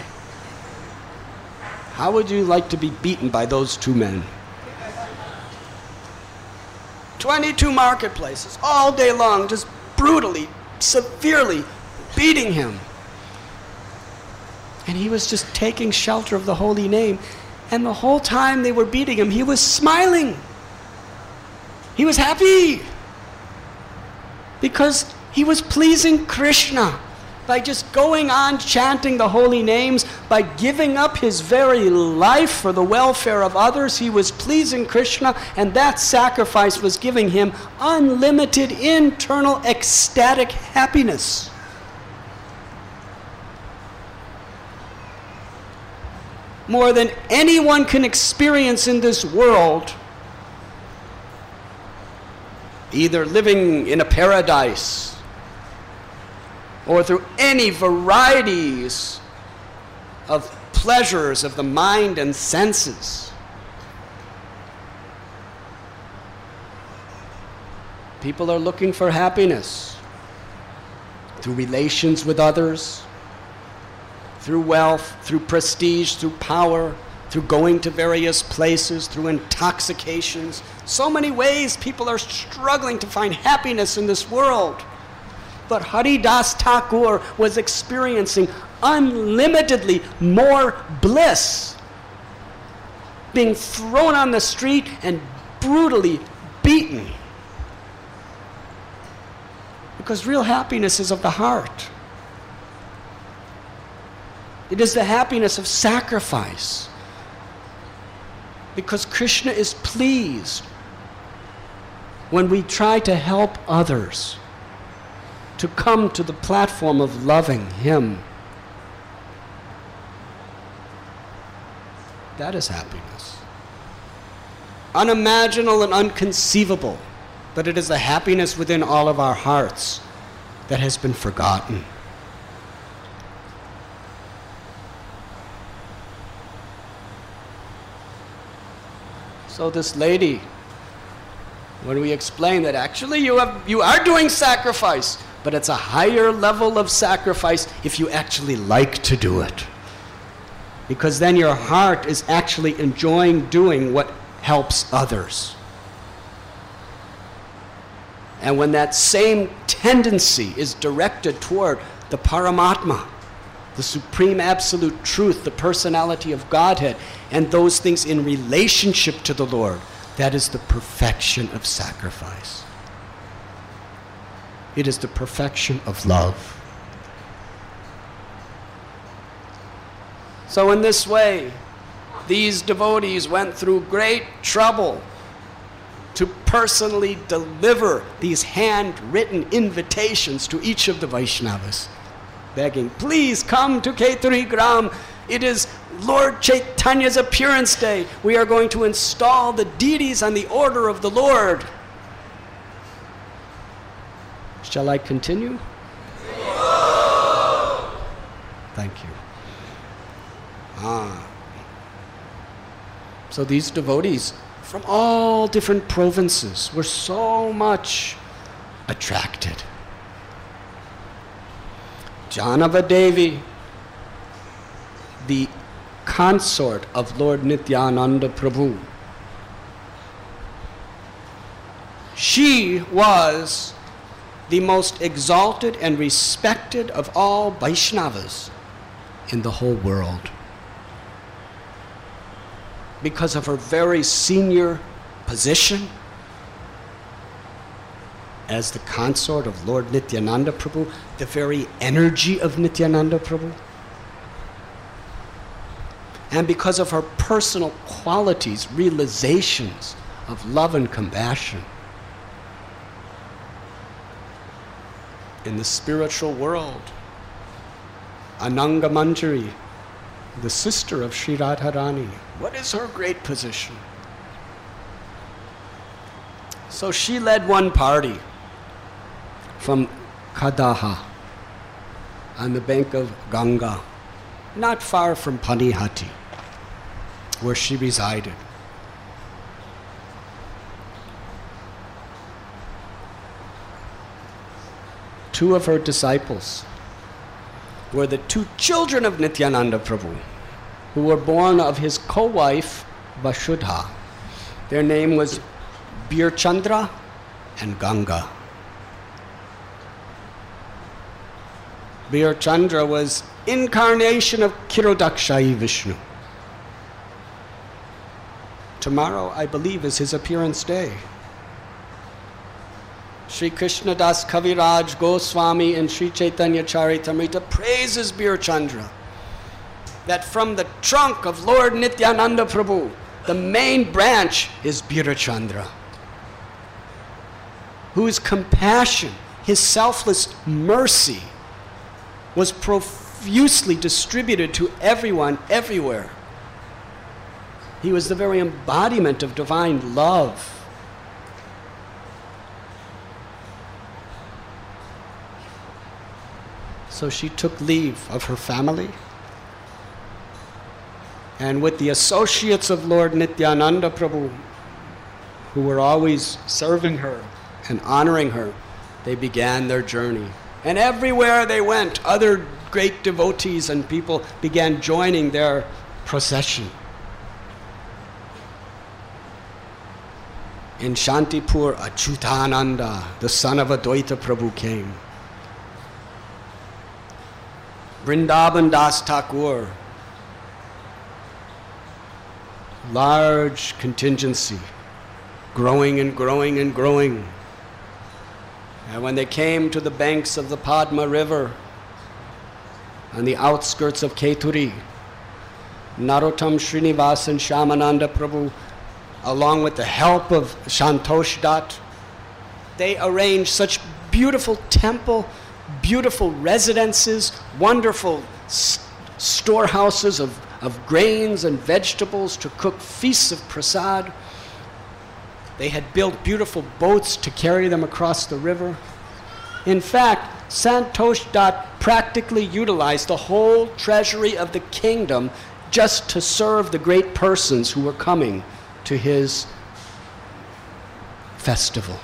How would you like to be beaten by those two men? 22 marketplaces, all day long, just brutally, severely beating him. And he was just taking shelter of the holy name. And the whole time they were beating him, he was smiling. He was happy. Because He was pleasing Krishna by just going on chanting the holy names, by giving up his very life for the welfare of others. He was pleasing Krishna, and that sacrifice was giving him unlimited internal ecstatic happiness. More than anyone can experience in this world, either living in a paradise or through any varieties of pleasures of the mind and senses. People are looking for happiness through relations with others, through wealth, through prestige, through power, through going to various places, through intoxications. So many ways people are struggling to find happiness in this world. But Haridas Thakur was experiencing unlimitedly more bliss, being thrown on the street and brutally beaten. Because real happiness is of the heart. It is the happiness of sacrifice. Because Krishna is pleased when we try to help others to come to the platform of loving him. That is happiness. Unimaginable and unconceivable, but it is the happiness within all of our hearts that has been forgotten. So this lady, when we explain that actually you are doing sacrifice, but it's a higher level of sacrifice if you actually like to do it. Because then your heart is actually enjoying doing what helps others. And when that same tendency is directed toward the Paramatma, the Supreme Absolute Truth, the personality of Godhead, and those things in relationship to the Lord, that is the perfection of sacrifice. It is the perfection of love. So in this way, these devotees went through great trouble to personally deliver these handwritten invitations to each of the Vaishnavas, begging, please come to Keturi Gram. It is Lord Chaitanya's appearance day. We are going to install the deities on the order of the Lord. Shall I continue? Thank you. So these devotees from all different provinces were so much attracted. Janava Devi, the consort of Lord Nityananda Prabhu, she was the most exalted and respected of all Vaishnavas in the whole world because of her very senior position as the consort of Lord Nityananda Prabhu, the very energy of Nityananda Prabhu, and because of her personal qualities, realizations of love and compassion. In the spiritual world, Ananga Manjari, the sister of Sri Radharani, what is her great position? So she led one party from Kadaha on the bank of Ganga, not far from Panihati, where she resided. Two of her disciples were the two children of Nityananda Prabhu, who were born of his co-wife Vasudha. Their name was Bir Chandra and Ganga. Bir Chandra was incarnation of Kirodakshai Vishnu. Tomorrow, I believe, is his appearance day. Sri Krishna Das Kaviraj Goswami in Sri Chaitanya Charitamrita praises Birchandra, that from the trunk of Lord Nityananda Prabhu, the main branch is Birchandra, whose compassion, his selfless mercy, was profusely distributed to everyone, everywhere. He was the very embodiment of divine love. So she took leave of her family, and with the associates of Lord Nityananda Prabhu, who were always serving her and honoring her, they began their journey. And everywhere they went, other great devotees and people began joining their procession. In Shantipur, Achyutananda, the son of Advaita Prabhu, came. Vrindavan Das Thakur, large contingency, growing and growing and growing. And when they came to the banks of the Padma River, on the outskirts of Keturi, Narottam Srinivas and Shyamananda Prabhu, along with the help of Santosh Dutt, they arranged such beautiful temple, beautiful residences, wonderful storehouses of grains and vegetables to cook feasts of prasad. They had built beautiful boats to carry them across the river. In fact, Santosh Dutt practically utilized the whole treasury of the kingdom just to serve the great persons who were coming to his festival.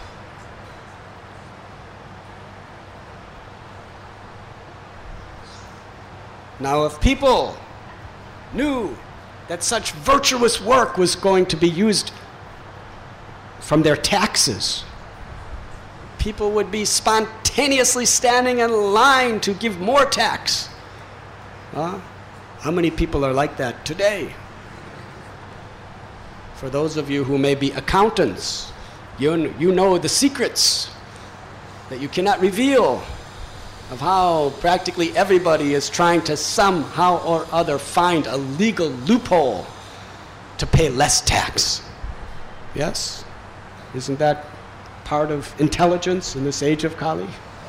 Now, if people knew that such virtuous work was going to be used from their taxes, people would be spontaneously standing in line to give more tax. How many people are like that today? For those of you who may be accountants, you know the secrets that you cannot reveal of how practically everybody is trying to somehow or other find a legal loophole to pay less tax. Yes? Isn't that part of intelligence in this age of Kali?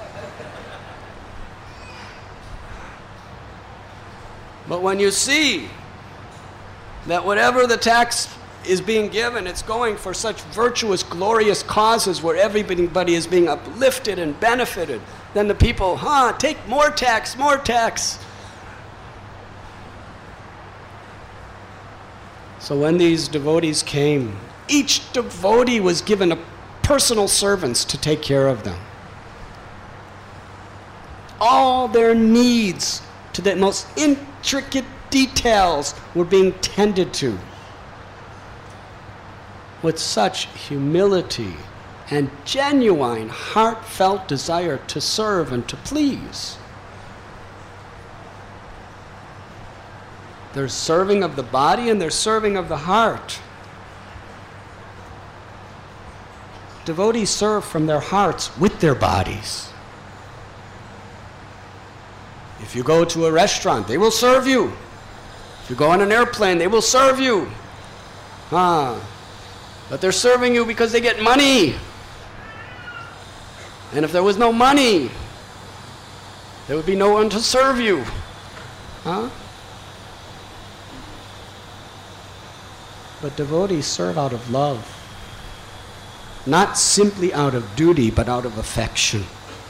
But when you see that whatever the tax is being given, it's going for such virtuous, glorious causes where everybody is being uplifted and benefited, then the people, take more tax, more tax. So when these devotees came, each devotee was given a personal servants to take care of them. All their needs, to the most intricate details, were being tended to with such humility and genuine, heartfelt desire to serve and to please. There's serving of the body and there's serving of the heart. Devotees serve from their hearts with their bodies. If you go to a restaurant, they will serve you. If you go on an airplane, they will serve you. But they're serving you because they get money. And if there was no money, there would be no one to serve you. But devotees serve out of love. Not simply out of duty, but out of affection.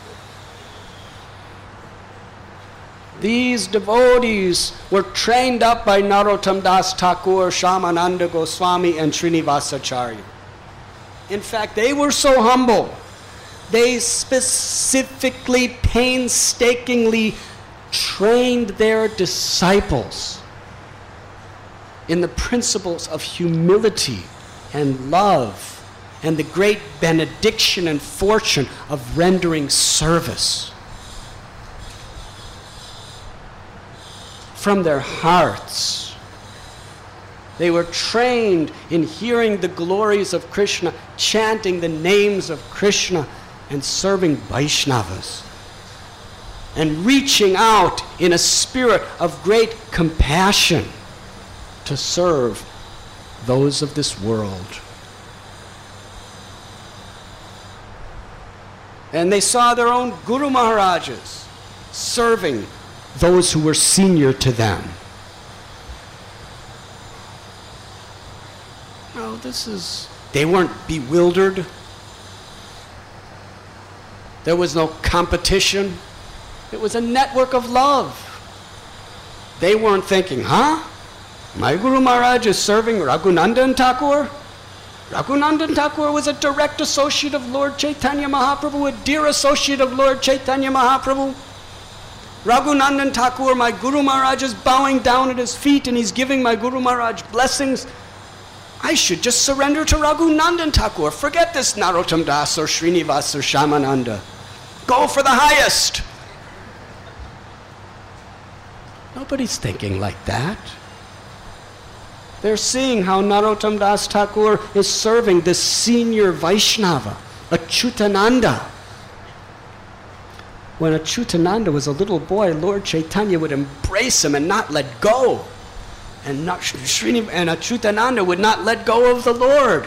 These devotees were trained up by Narottam Das Thakur, Shyamananda Goswami, and Srinivasacharya. In fact, they were so humble, they specifically, painstakingly trained their disciples in the principles of humility and love and the great benediction and fortune of rendering service. From their hearts. They were trained in hearing the glories of Krishna, chanting the names of Krishna, and serving Vaishnavas and reaching out in a spirit of great compassion to serve those of this world. And they saw their own Guru Maharajas serving those who were senior to them. No, they weren't bewildered. There was no competition. It was a network of love. They weren't thinking, my Guru Maharaj is serving Raghunandan Thakur? Raghunandan Thakur was a direct associate of Lord Chaitanya Mahaprabhu, a dear associate of Lord Chaitanya Mahaprabhu. Raghunandan Thakur, my Guru Maharaj, is bowing down at his feet and he's giving my Guru Maharaj blessings. I should just surrender to Raghunandan Thakur. Forget this Narottam Das or Srinivas or Shyamananda. Go for the highest. Nobody's thinking like that. They're seeing how Narottam Das Thakur is serving this senior Vaishnava, Achyutananda. When Achyutananda was a little boy, Lord Chaitanya would embrace him and not let go. And Achyutananda would not let go of the Lord.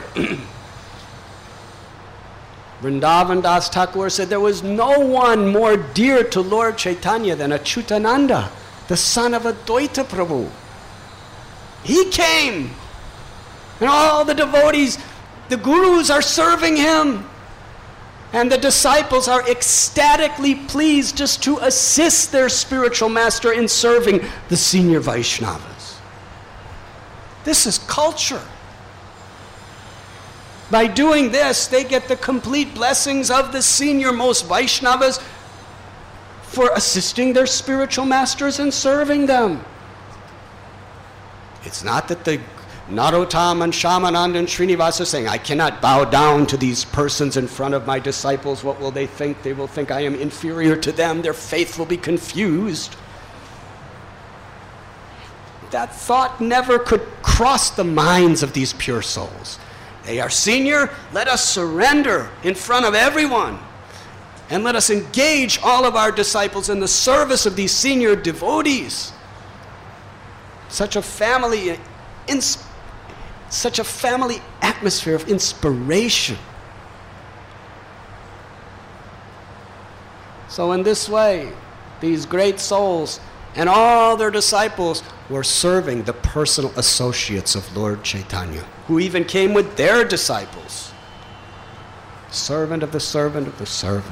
Vrindavan Das Thakur said there was no one more dear to Lord Chaitanya than Achyutananda, the son of Advaita Prabhu. He came, and all the devotees, the gurus are serving him, and the disciples are ecstatically pleased just to assist their spiritual master in serving the senior Vaishnavas. This is culture. By doing this, they get the complete blessings of the senior most Vaishnavas for assisting their spiritual masters and serving them. It's not that the Narottam and Shyamananda and Srinivasa are saying, I cannot bow down to these persons in front of my disciples. What will they think? They will think I am inferior to them. Their faith will be confused. That thought never could cross the minds of these pure souls. They are senior. Let us surrender in front of everyone. And let us engage all of our disciples in the service of these senior devotees. Such a family atmosphere of inspiration. So in this way, these great souls and all their disciples were serving the personal associates of Lord Chaitanya, who even came with their disciples. Servant of the servant of the servant.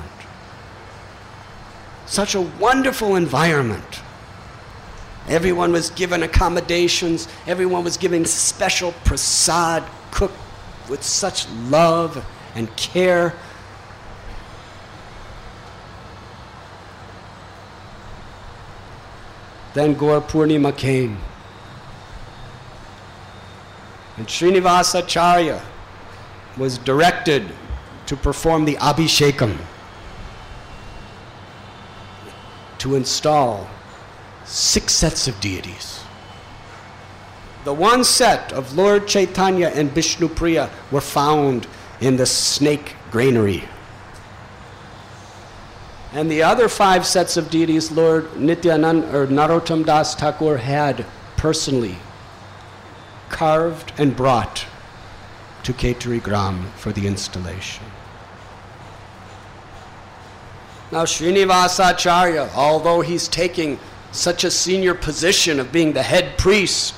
Such a wonderful environment. Everyone was given accommodations. Everyone was given special prasad cooked with such love and care. Then Gaur Purnima came. And Srinivasacharya was directed to perform the Abhishekam, to install 6 sets of deities. The one set of Lord Chaitanya and Vishnupriya were found in the snake granary. And the other 5 sets of deities Lord Nityanand or Narottam Das Thakur had personally carved and brought to Ketari Gram for the installation. Now Srinivasacharya, although he's taking such a senior position of being the head priest,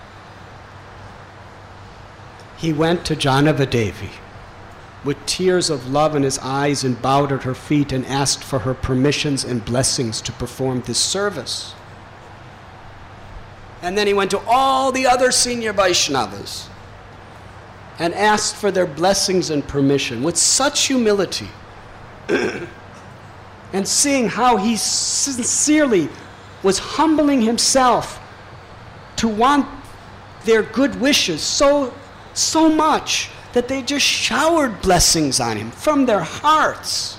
he went to Janavadevi with tears of love in his eyes and bowed at her feet and asked for her permissions and blessings to perform this service. And then he went to all the other senior Vaishnavas and asked for their blessings and permission with such humility. And seeing how he sincerely was humbling himself to want their good wishes so much that they just showered blessings on him from their hearts.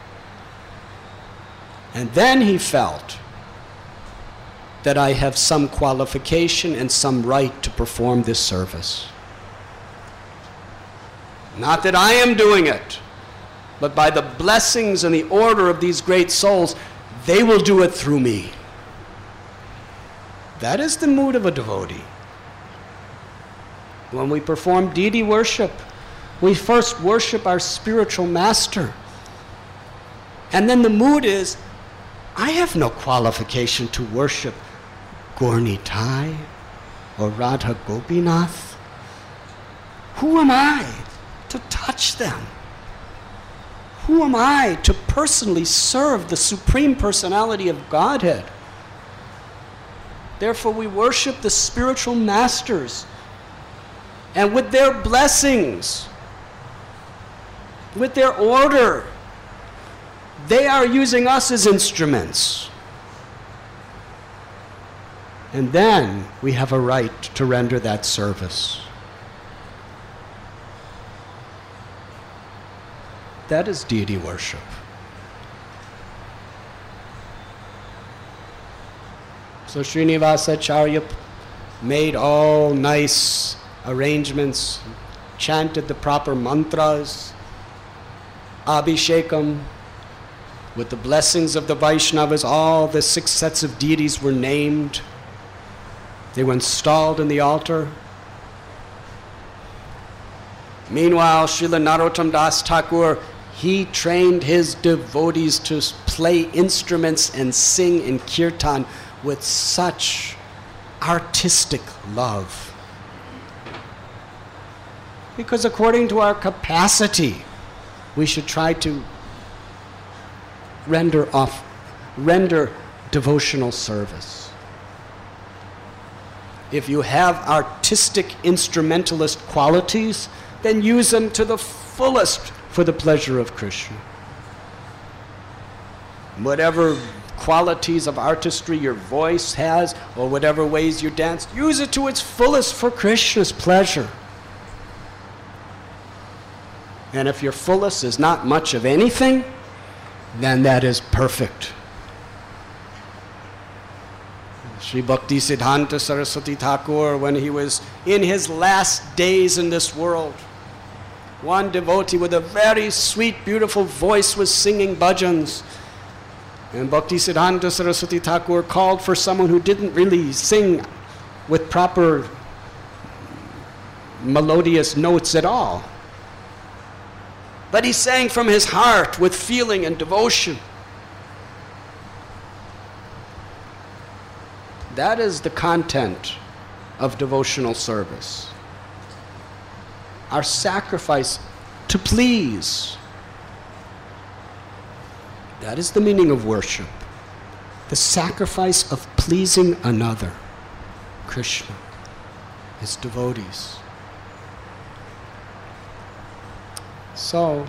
And then he felt that I have some qualification and some right to perform this service. Not that I am doing it, but by the blessings and the order of these great souls, they will do it through me. That is the mood of a devotee. When we perform deity worship, we first worship our spiritual master. And then the mood is, I have no qualification to worship Gaura-Nitai or Radha Gopinath. Who am I to touch them? Who am I to personally serve the Supreme Personality of Godhead? Therefore, we worship the spiritual masters, and with their blessings, with their order, they are using us as instruments. And then we have a right to render that service. That is deity worship. So Srinivasacharya made all nice arrangements, chanted the proper mantras, Abhishekam, with the blessings of the Vaishnavas. All the 6 sets of deities were named. They were installed in the altar. Meanwhile, Srila Narottam Das Thakur, he trained his devotees to play instruments and sing in kirtan with such artistic love. Because according to our capacity, we should try to render devotional service. If you have artistic instrumentalist qualities, then use them to the fullest for the pleasure of Krishna. Whatever qualities of artistry your voice has, or whatever ways you dance, use it to its fullest for Krishna's pleasure. And if your fullest is not much of anything, then that is perfect. Sri Bhakti Siddhanta Saraswati Thakur, when he was in his last days in this world, one devotee with a very sweet, beautiful voice was singing bhajans. And Bhakti Siddhanta Saraswati Thakur called for someone who didn't really sing with proper melodious notes at all. But he sang from his heart with feeling and devotion. That is the content of devotional service. Our sacrifice to please. That is the meaning of worship. The sacrifice of pleasing another, Krishna, his devotees. So,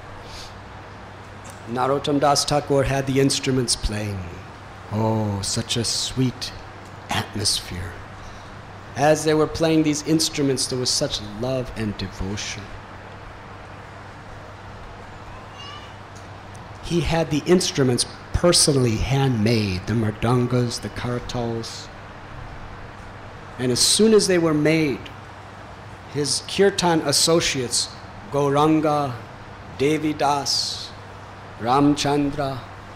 Narottam Das Thakur had the instruments playing. Oh, such a sweet atmosphere. As they were playing these instruments, there was such love and devotion. He had the instruments personally handmade, the mardangas, the kartals. And as soon as they were made, his kirtan associates, Gauranga, Devi Das, Ramchandra,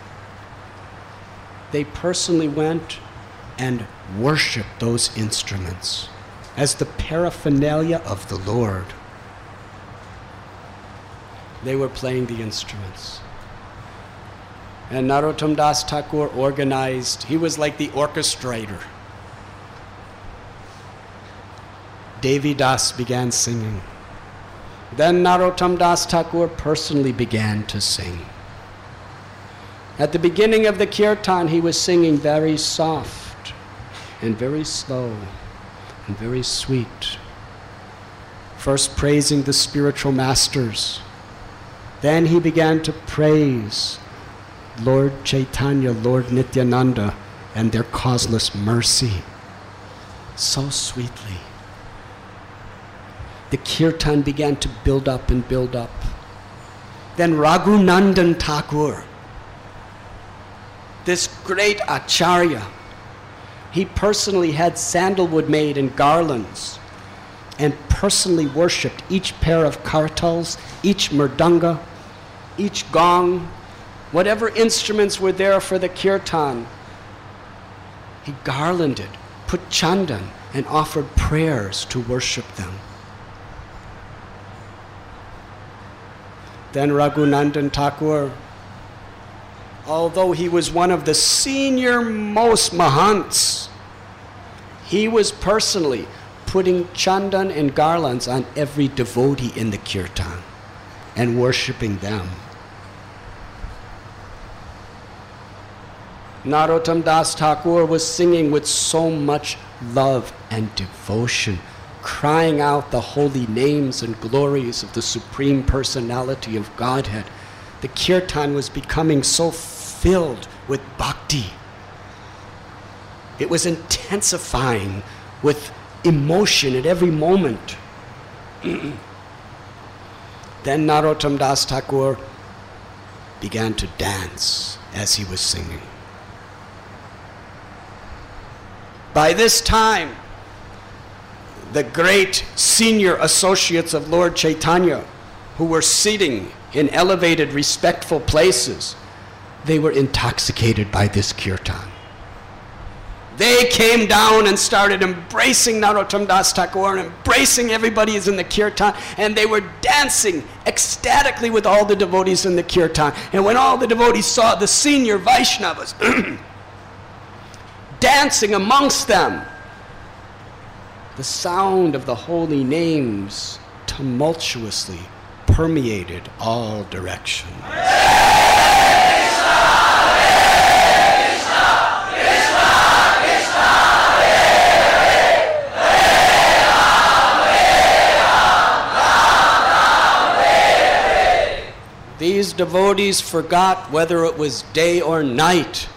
they personally went and worshiped those instruments as the paraphernalia of the Lord. They were playing the instruments. And Narottam Das Thakur organized, he was like the orchestrator. Devi Das began singing. Then Narottam Das Thakur personally began to sing. At the beginning of the kirtan, he was singing very soft and very slow and very sweet. First praising the spiritual masters. Then he began to praise Lord Chaitanya, Lord Nityananda, and their causeless mercy. So sweetly. The kirtan began to build up and build up. Then Raghunandan Thakur, this great acharya, he personally had sandalwood made in garlands and personally worshipped each pair of kartals, each mridanga, each gong, whatever instruments were there for the kirtan, he garlanded, put chandan, and offered prayers to worship them. Then Raghunandan Thakur, although he was one of the senior most mahants, he was personally putting chandan and garlands on every devotee in the kirtan and worshipping them. Narottam Das Thakur was singing with so much love and devotion, crying out the holy names and glories of the Supreme Personality of Godhead. The kirtan was becoming so filled with bhakti. It was intensifying with emotion at every moment. Then Narottam Das Thakur began to dance as he was singing. By this time, the great senior associates of Lord Chaitanya, who were sitting in elevated, respectful places, they were intoxicated by this kirtan. They came down and started embracing Narottam Das Thakur and embracing everybody who's in the kirtan, and they were dancing ecstatically with all the devotees in the kirtan. And when all the devotees saw the senior Vaishnavas dancing amongst them, the sound of the holy names tumultuously permeated all directions. These devotees forgot whether it was day or night.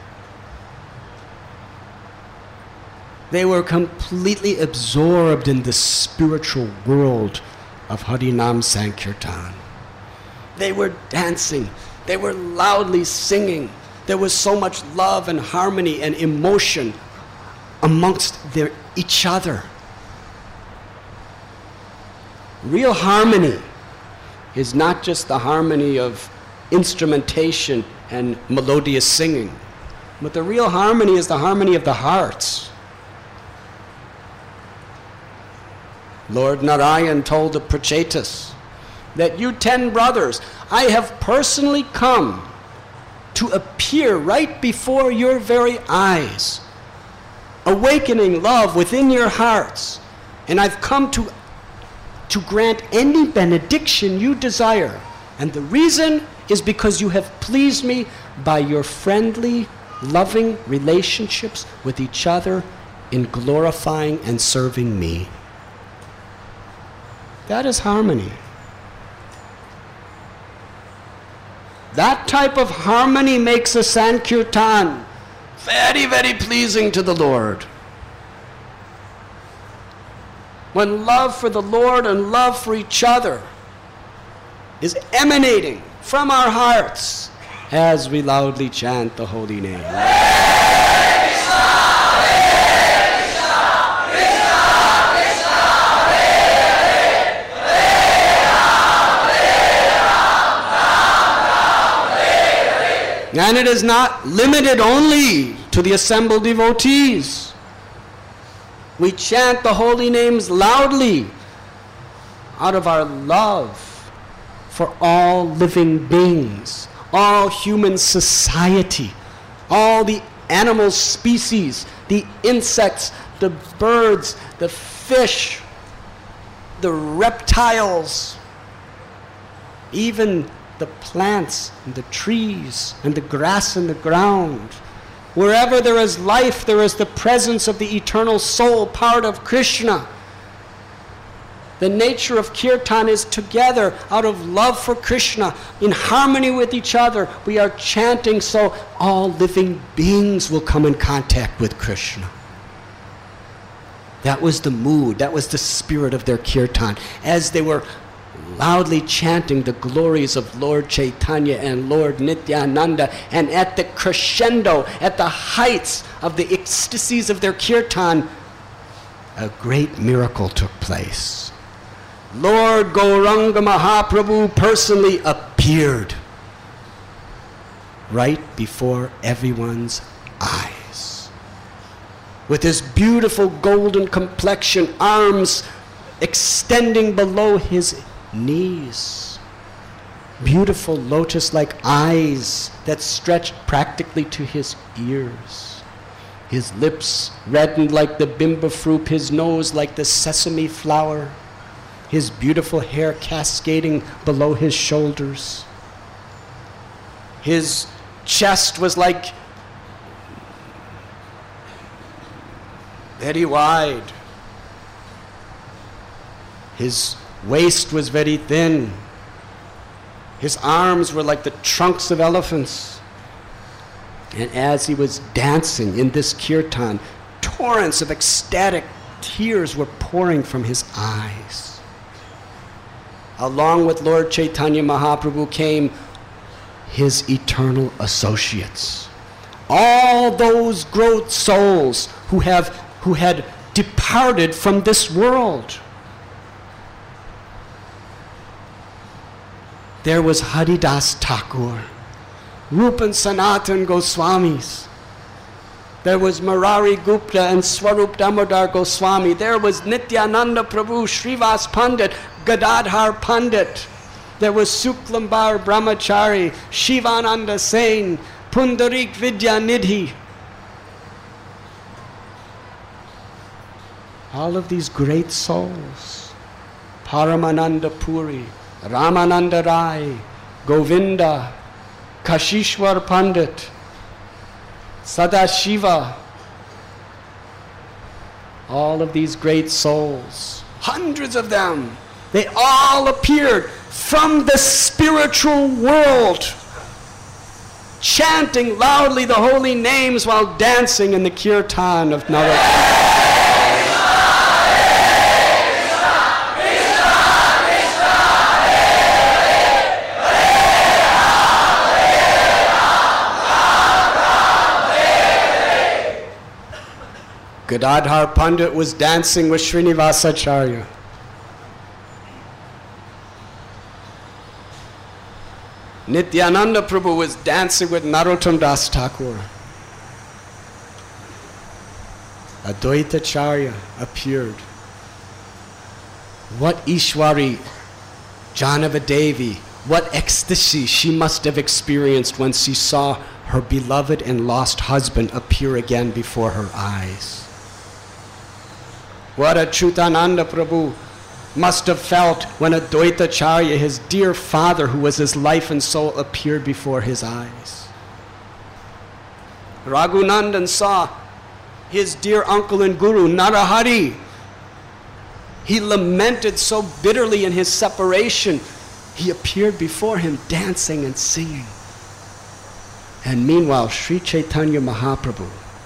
They were completely absorbed in the spiritual world of Harinam Sankirtan. They were dancing. They were loudly singing. There was so much love and harmony and emotion amongst each other. Real harmony is not just the harmony of instrumentation and melodious singing, but the real harmony is the harmony of the hearts. Lord Narayan told the Prachetas that you 10 brothers, I have personally come to appear right before your very eyes, awakening love within your hearts, and I've come to grant any benediction you desire. And the reason is because you have pleased me by your friendly, loving relationships with each other in glorifying and serving me. That is harmony. That type of harmony makes a Sankirtan very, very pleasing to the Lord. When love for the Lord and love for each other is emanating from our hearts as we loudly chant the holy name. And it is not limited only to the assembled devotees. We chant the holy names loudly out of our love for all living beings, all human society, all the animal species, the insects, the birds, the fish, the reptiles, even the plants and the trees and the grass and the ground. Wherever there is life, there is the presence of the eternal soul, part of Krishna. The nature of kirtan is together, out of love for Krishna, in harmony with each other. We are chanting so all living beings will come in contact with Krishna. That was the mood, that was the spirit of their kirtan. As they were loudly chanting the glories of Lord Chaitanya and Lord Nityananda, and at the crescendo, at the heights of the ecstasies of their kirtan, a great miracle took place. Lord Gauranga Mahaprabhu personally appeared appeared right before everyone's eyes. With his beautiful golden complexion, arms extending below his knees. Beautiful lotus-like eyes that stretched practically to his ears. His lips reddened like the bimba fruit, his nose like the sesame flower, his beautiful hair cascading below his shoulders. His chest was like very wide. His waist was very thin. His arms were like the trunks of elephants. And as he was dancing in this kirtan, torrents of ecstatic tears were pouring from his eyes. Along with Lord Chaitanya Mahaprabhu came his eternal associates. All those great souls who had departed from this world. There was Haridas Thakur, Rupan Sanatan Goswamis. There was Murari Gupta and Swarup Damodar Goswami. There was Nityananda Prabhu, Srivas Pandit, Gadadhar Pandit. There was Suklambar Brahmachari, Shivananda Sen, Pundarik Vidya Nidhi. All of these great souls, Paramananda Puri, Ramananda Rai, Govinda, Kashishwar Pandit, Sadashiva, all of these great souls, hundreds of them, they all appeared from the spiritual world, chanting loudly the holy names while dancing in the kirtan of Narottam. Gadadhar Pandit was dancing with Srinivasacharya. Nityananda Prabhu was dancing with Narottam Das Thakur. Advaita Charya appeared. What Ishwari, Janava Devi, what ecstasy she must have experienced when she saw her beloved and lost husband appear again before her eyes. What Achyutananda Prabhu must have felt when Advaita Charya, his dear father who was his life and soul, appeared before his eyes. Raghunandan saw his dear uncle and guru, Narahari. He lamented so bitterly in his separation. He appeared before him dancing and singing. And meanwhile, Sri Chaitanya Mahaprabhu,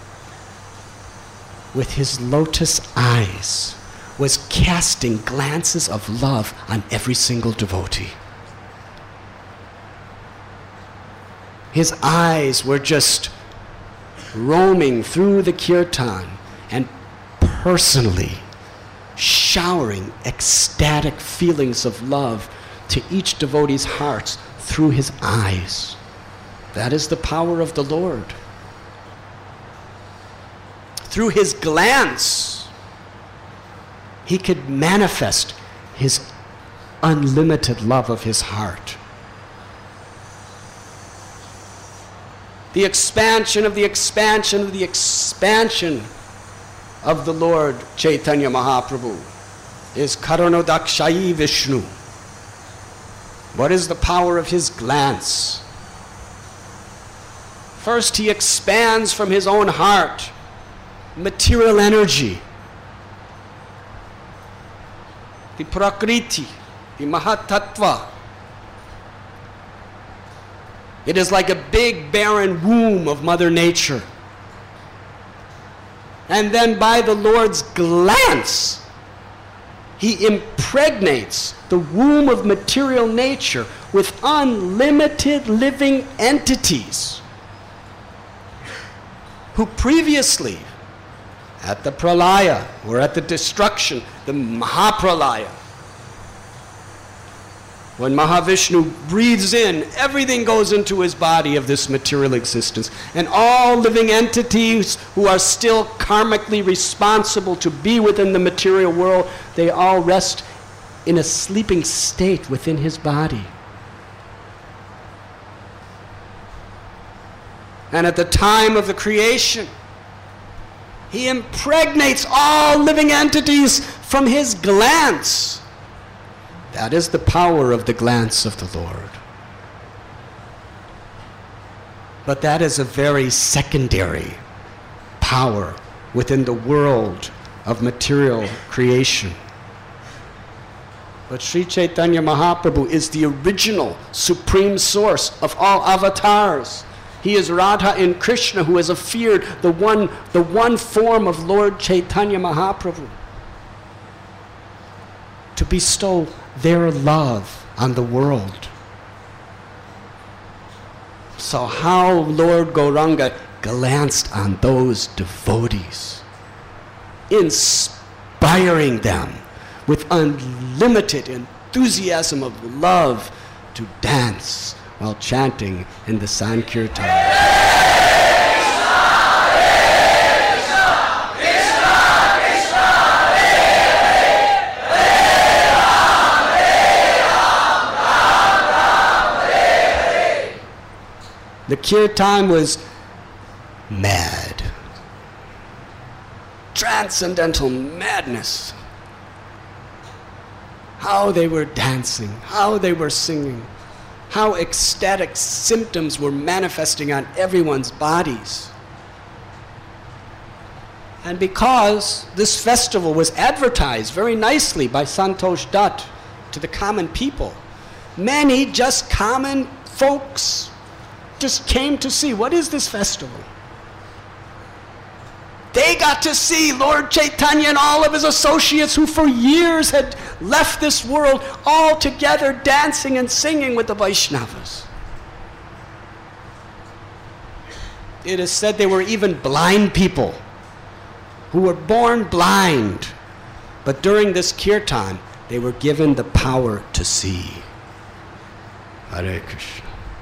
with his lotus eyes, was casting glances of love on every single devotee. His eyes were just roaming through the kirtan and personally showering ecstatic feelings of love to each devotee's hearts through his eyes. That is the power of the Lord. Through his glance, he could manifest his unlimited love of his heart. The expansion of the expansion of the expansion of the Lord Chaitanya Mahaprabhu is Karunodakshayi Vishnu. What is the power of his glance? First, he expands from his own heart material energy, the Prakriti, the Mahatattva. It is like a big barren womb of Mother Nature. And then by the Lord's glance, he impregnates the womb of material nature with unlimited living entities who previously, at the pralaya, or at the destruction, the Mahapralaya, When Mahavishnu breathes in, everything goes into his body of this material existence. And all living entities who are still karmically responsible to be within the material world, they all rest in a sleeping state within his body. And at the time of the creation, he impregnates all living entities from his glance. That is the power of the glance of the Lord. But that is a very secondary power within the world of material creation. But Sri Chaitanya Mahaprabhu is the original supreme source of all avatars. He is Radha and Krishna, who has appeared, the one form of Lord Chaitanya Mahaprabhu, to bestow their love on the world. So how Lord Gauranga glanced on those devotees, inspiring them with unlimited enthusiasm of love to dance while chanting in the Sankirtan. The kirtan was mad. Transcendental madness. How they were dancing, how they were singing, how ecstatic symptoms were manifesting on everyone's bodies. And because this festival was advertised very nicely by Santosh Dutt to the common people, many just common folks just came to see, what is this festival? They got to see Lord Chaitanya and all of his associates who for years had left this world all together dancing and singing with the Vaishnavas. It is said they were even blind people who were born blind, but during this kirtan they were given the power to see. Hare Krishna.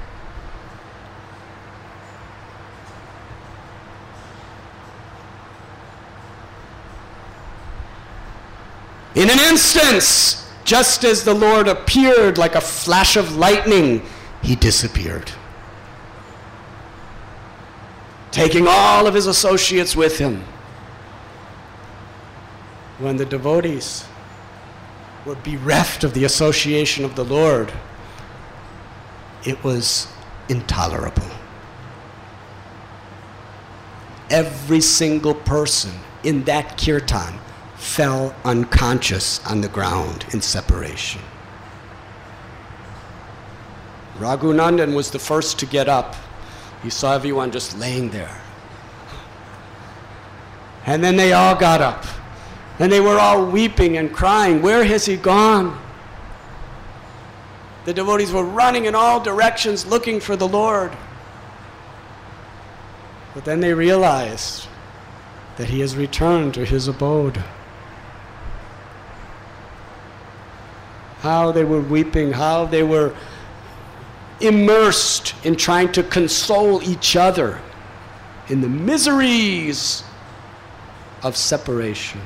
In an instance, just as the Lord appeared like a flash of lightning, he disappeared, taking all of his associates with him. When the devotees were bereft of the association of the Lord, it was intolerable. Every single person in that kirtan fell unconscious on the ground in separation. Raghunandan was the first to get up. He saw everyone just laying there. And then they all got up. And they were all weeping and crying, where has he gone? The devotees were running in all directions looking for the Lord. But then they realized that he has returned to his abode. How they were weeping, how they were immersed in trying to console each other in the miseries of separation.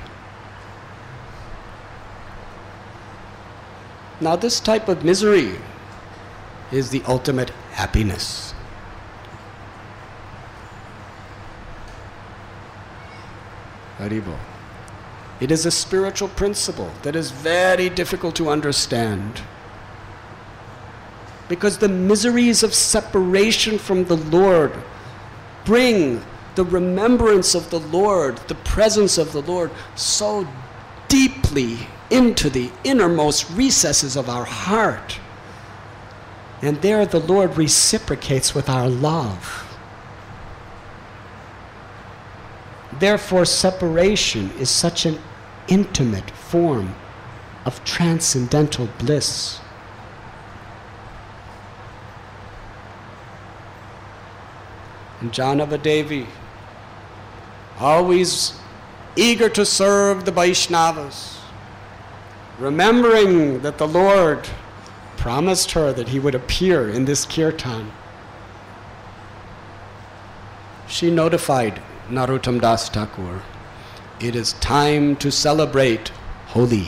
Now, this type of misery is the ultimate happiness. Haribol. It is a spiritual principle that is very difficult to understand, because the miseries of separation from the Lord bring the remembrance of the Lord, the presence of the Lord, so deeply into the innermost recesses of our heart. And there the Lord reciprocates with our love. Therefore, separation is such an intimate form of transcendental bliss. And Janavadevi, always eager to serve the Vaishnavas, remembering that the Lord promised her that he would appear in this kirtan. She notified Narottam Das Thakur, it is time to celebrate Holi.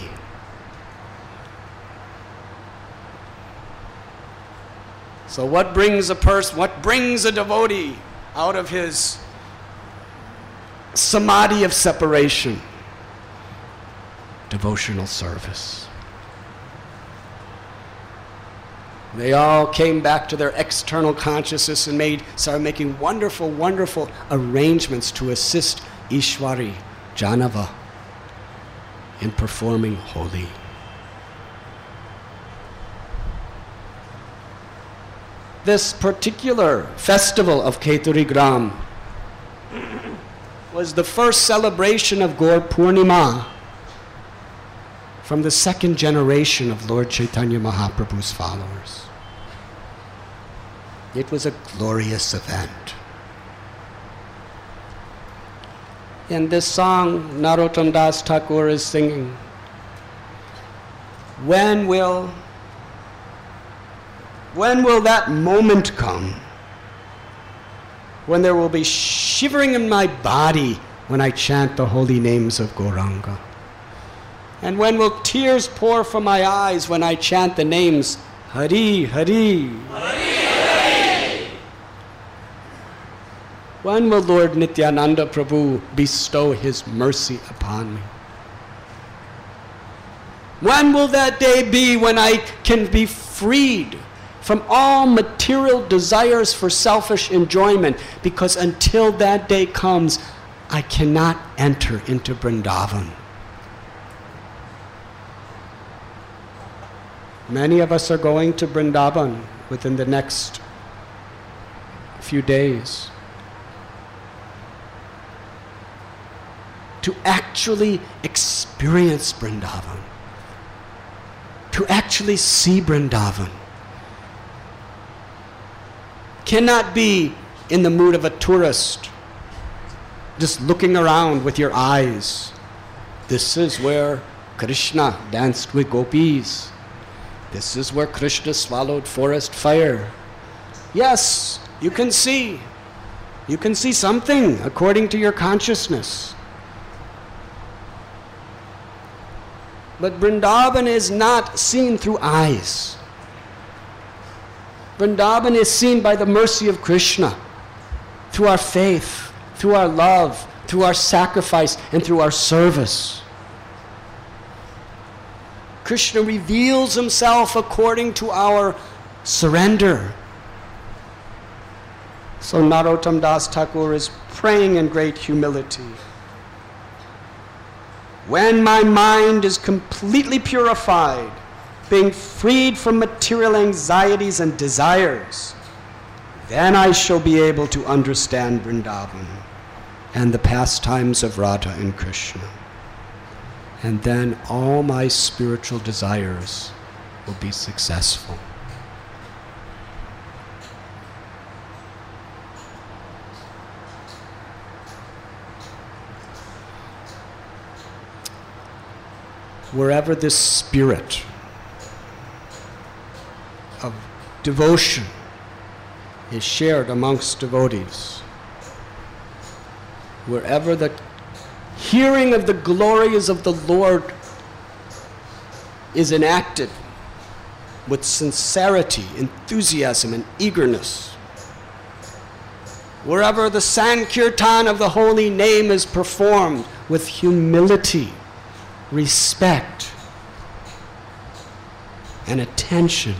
So what brings a devotee out of his samadhi of separation? Devotional service. They all came back to their external consciousness and started making wonderful, wonderful arrangements to assist Ishwari Janava in performing Holi. This particular festival of Keturi Gram was the first celebration of Gaur Purnima from the second generation of Lord Chaitanya Mahaprabhu's followers. It was a glorious event. In this song, Narottam Das Thakur is singing, when will that moment come when there will be shivering in my body when I chant the holy names of Gauranga? And when will tears pour from my eyes when I chant the names Hari, Hari? Hari, Hari. When will Lord Nityananda Prabhu bestow his mercy upon me? When will that day be when I can be freed from all material desires for selfish enjoyment? Because until that day comes, I cannot enter into Vrindavan. Many of us are going to Vrindavan within the next few days to actually experience Vrindavan, to actually see Vrindavan. Cannot be in the mood of a tourist, just looking around with your eyes. This is where Krishna danced with gopis. This is where Krishna swallowed forest fire. Yes, you can see something according to your consciousness. But Vrindavan is not seen through eyes. Vrindavan is seen by the mercy of Krishna, through our faith, through our love, through our sacrifice, and through our service. Krishna reveals himself according to our surrender. So Narottam Das Thakur is praying in great humility. When my mind is completely purified, being freed from material anxieties and desires, then I shall be able to understand Vrindavan and the pastimes of Radha and Krishna. And then all my spiritual desires will be successful. Wherever this spirit of devotion is shared amongst devotees, wherever the hearing of the glories of the Lord is enacted with sincerity, enthusiasm, and eagerness, wherever the Sankirtan of the holy name is performed with humility, respect, and attention,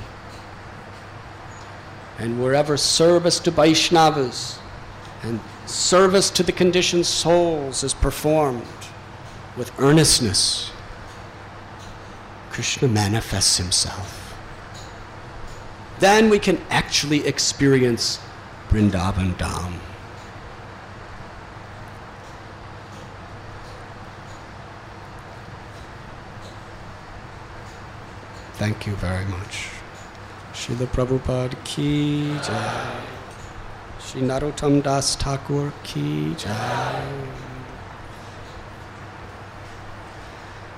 and wherever service to Vaishnavas and service to the conditioned souls is performed with earnestness, Krishna manifests himself. Then we can actually experience Vrindavan Dham. Thank you very much. Srila Prabhupada ki jai. Shri Narottam Das Thakur ki jai.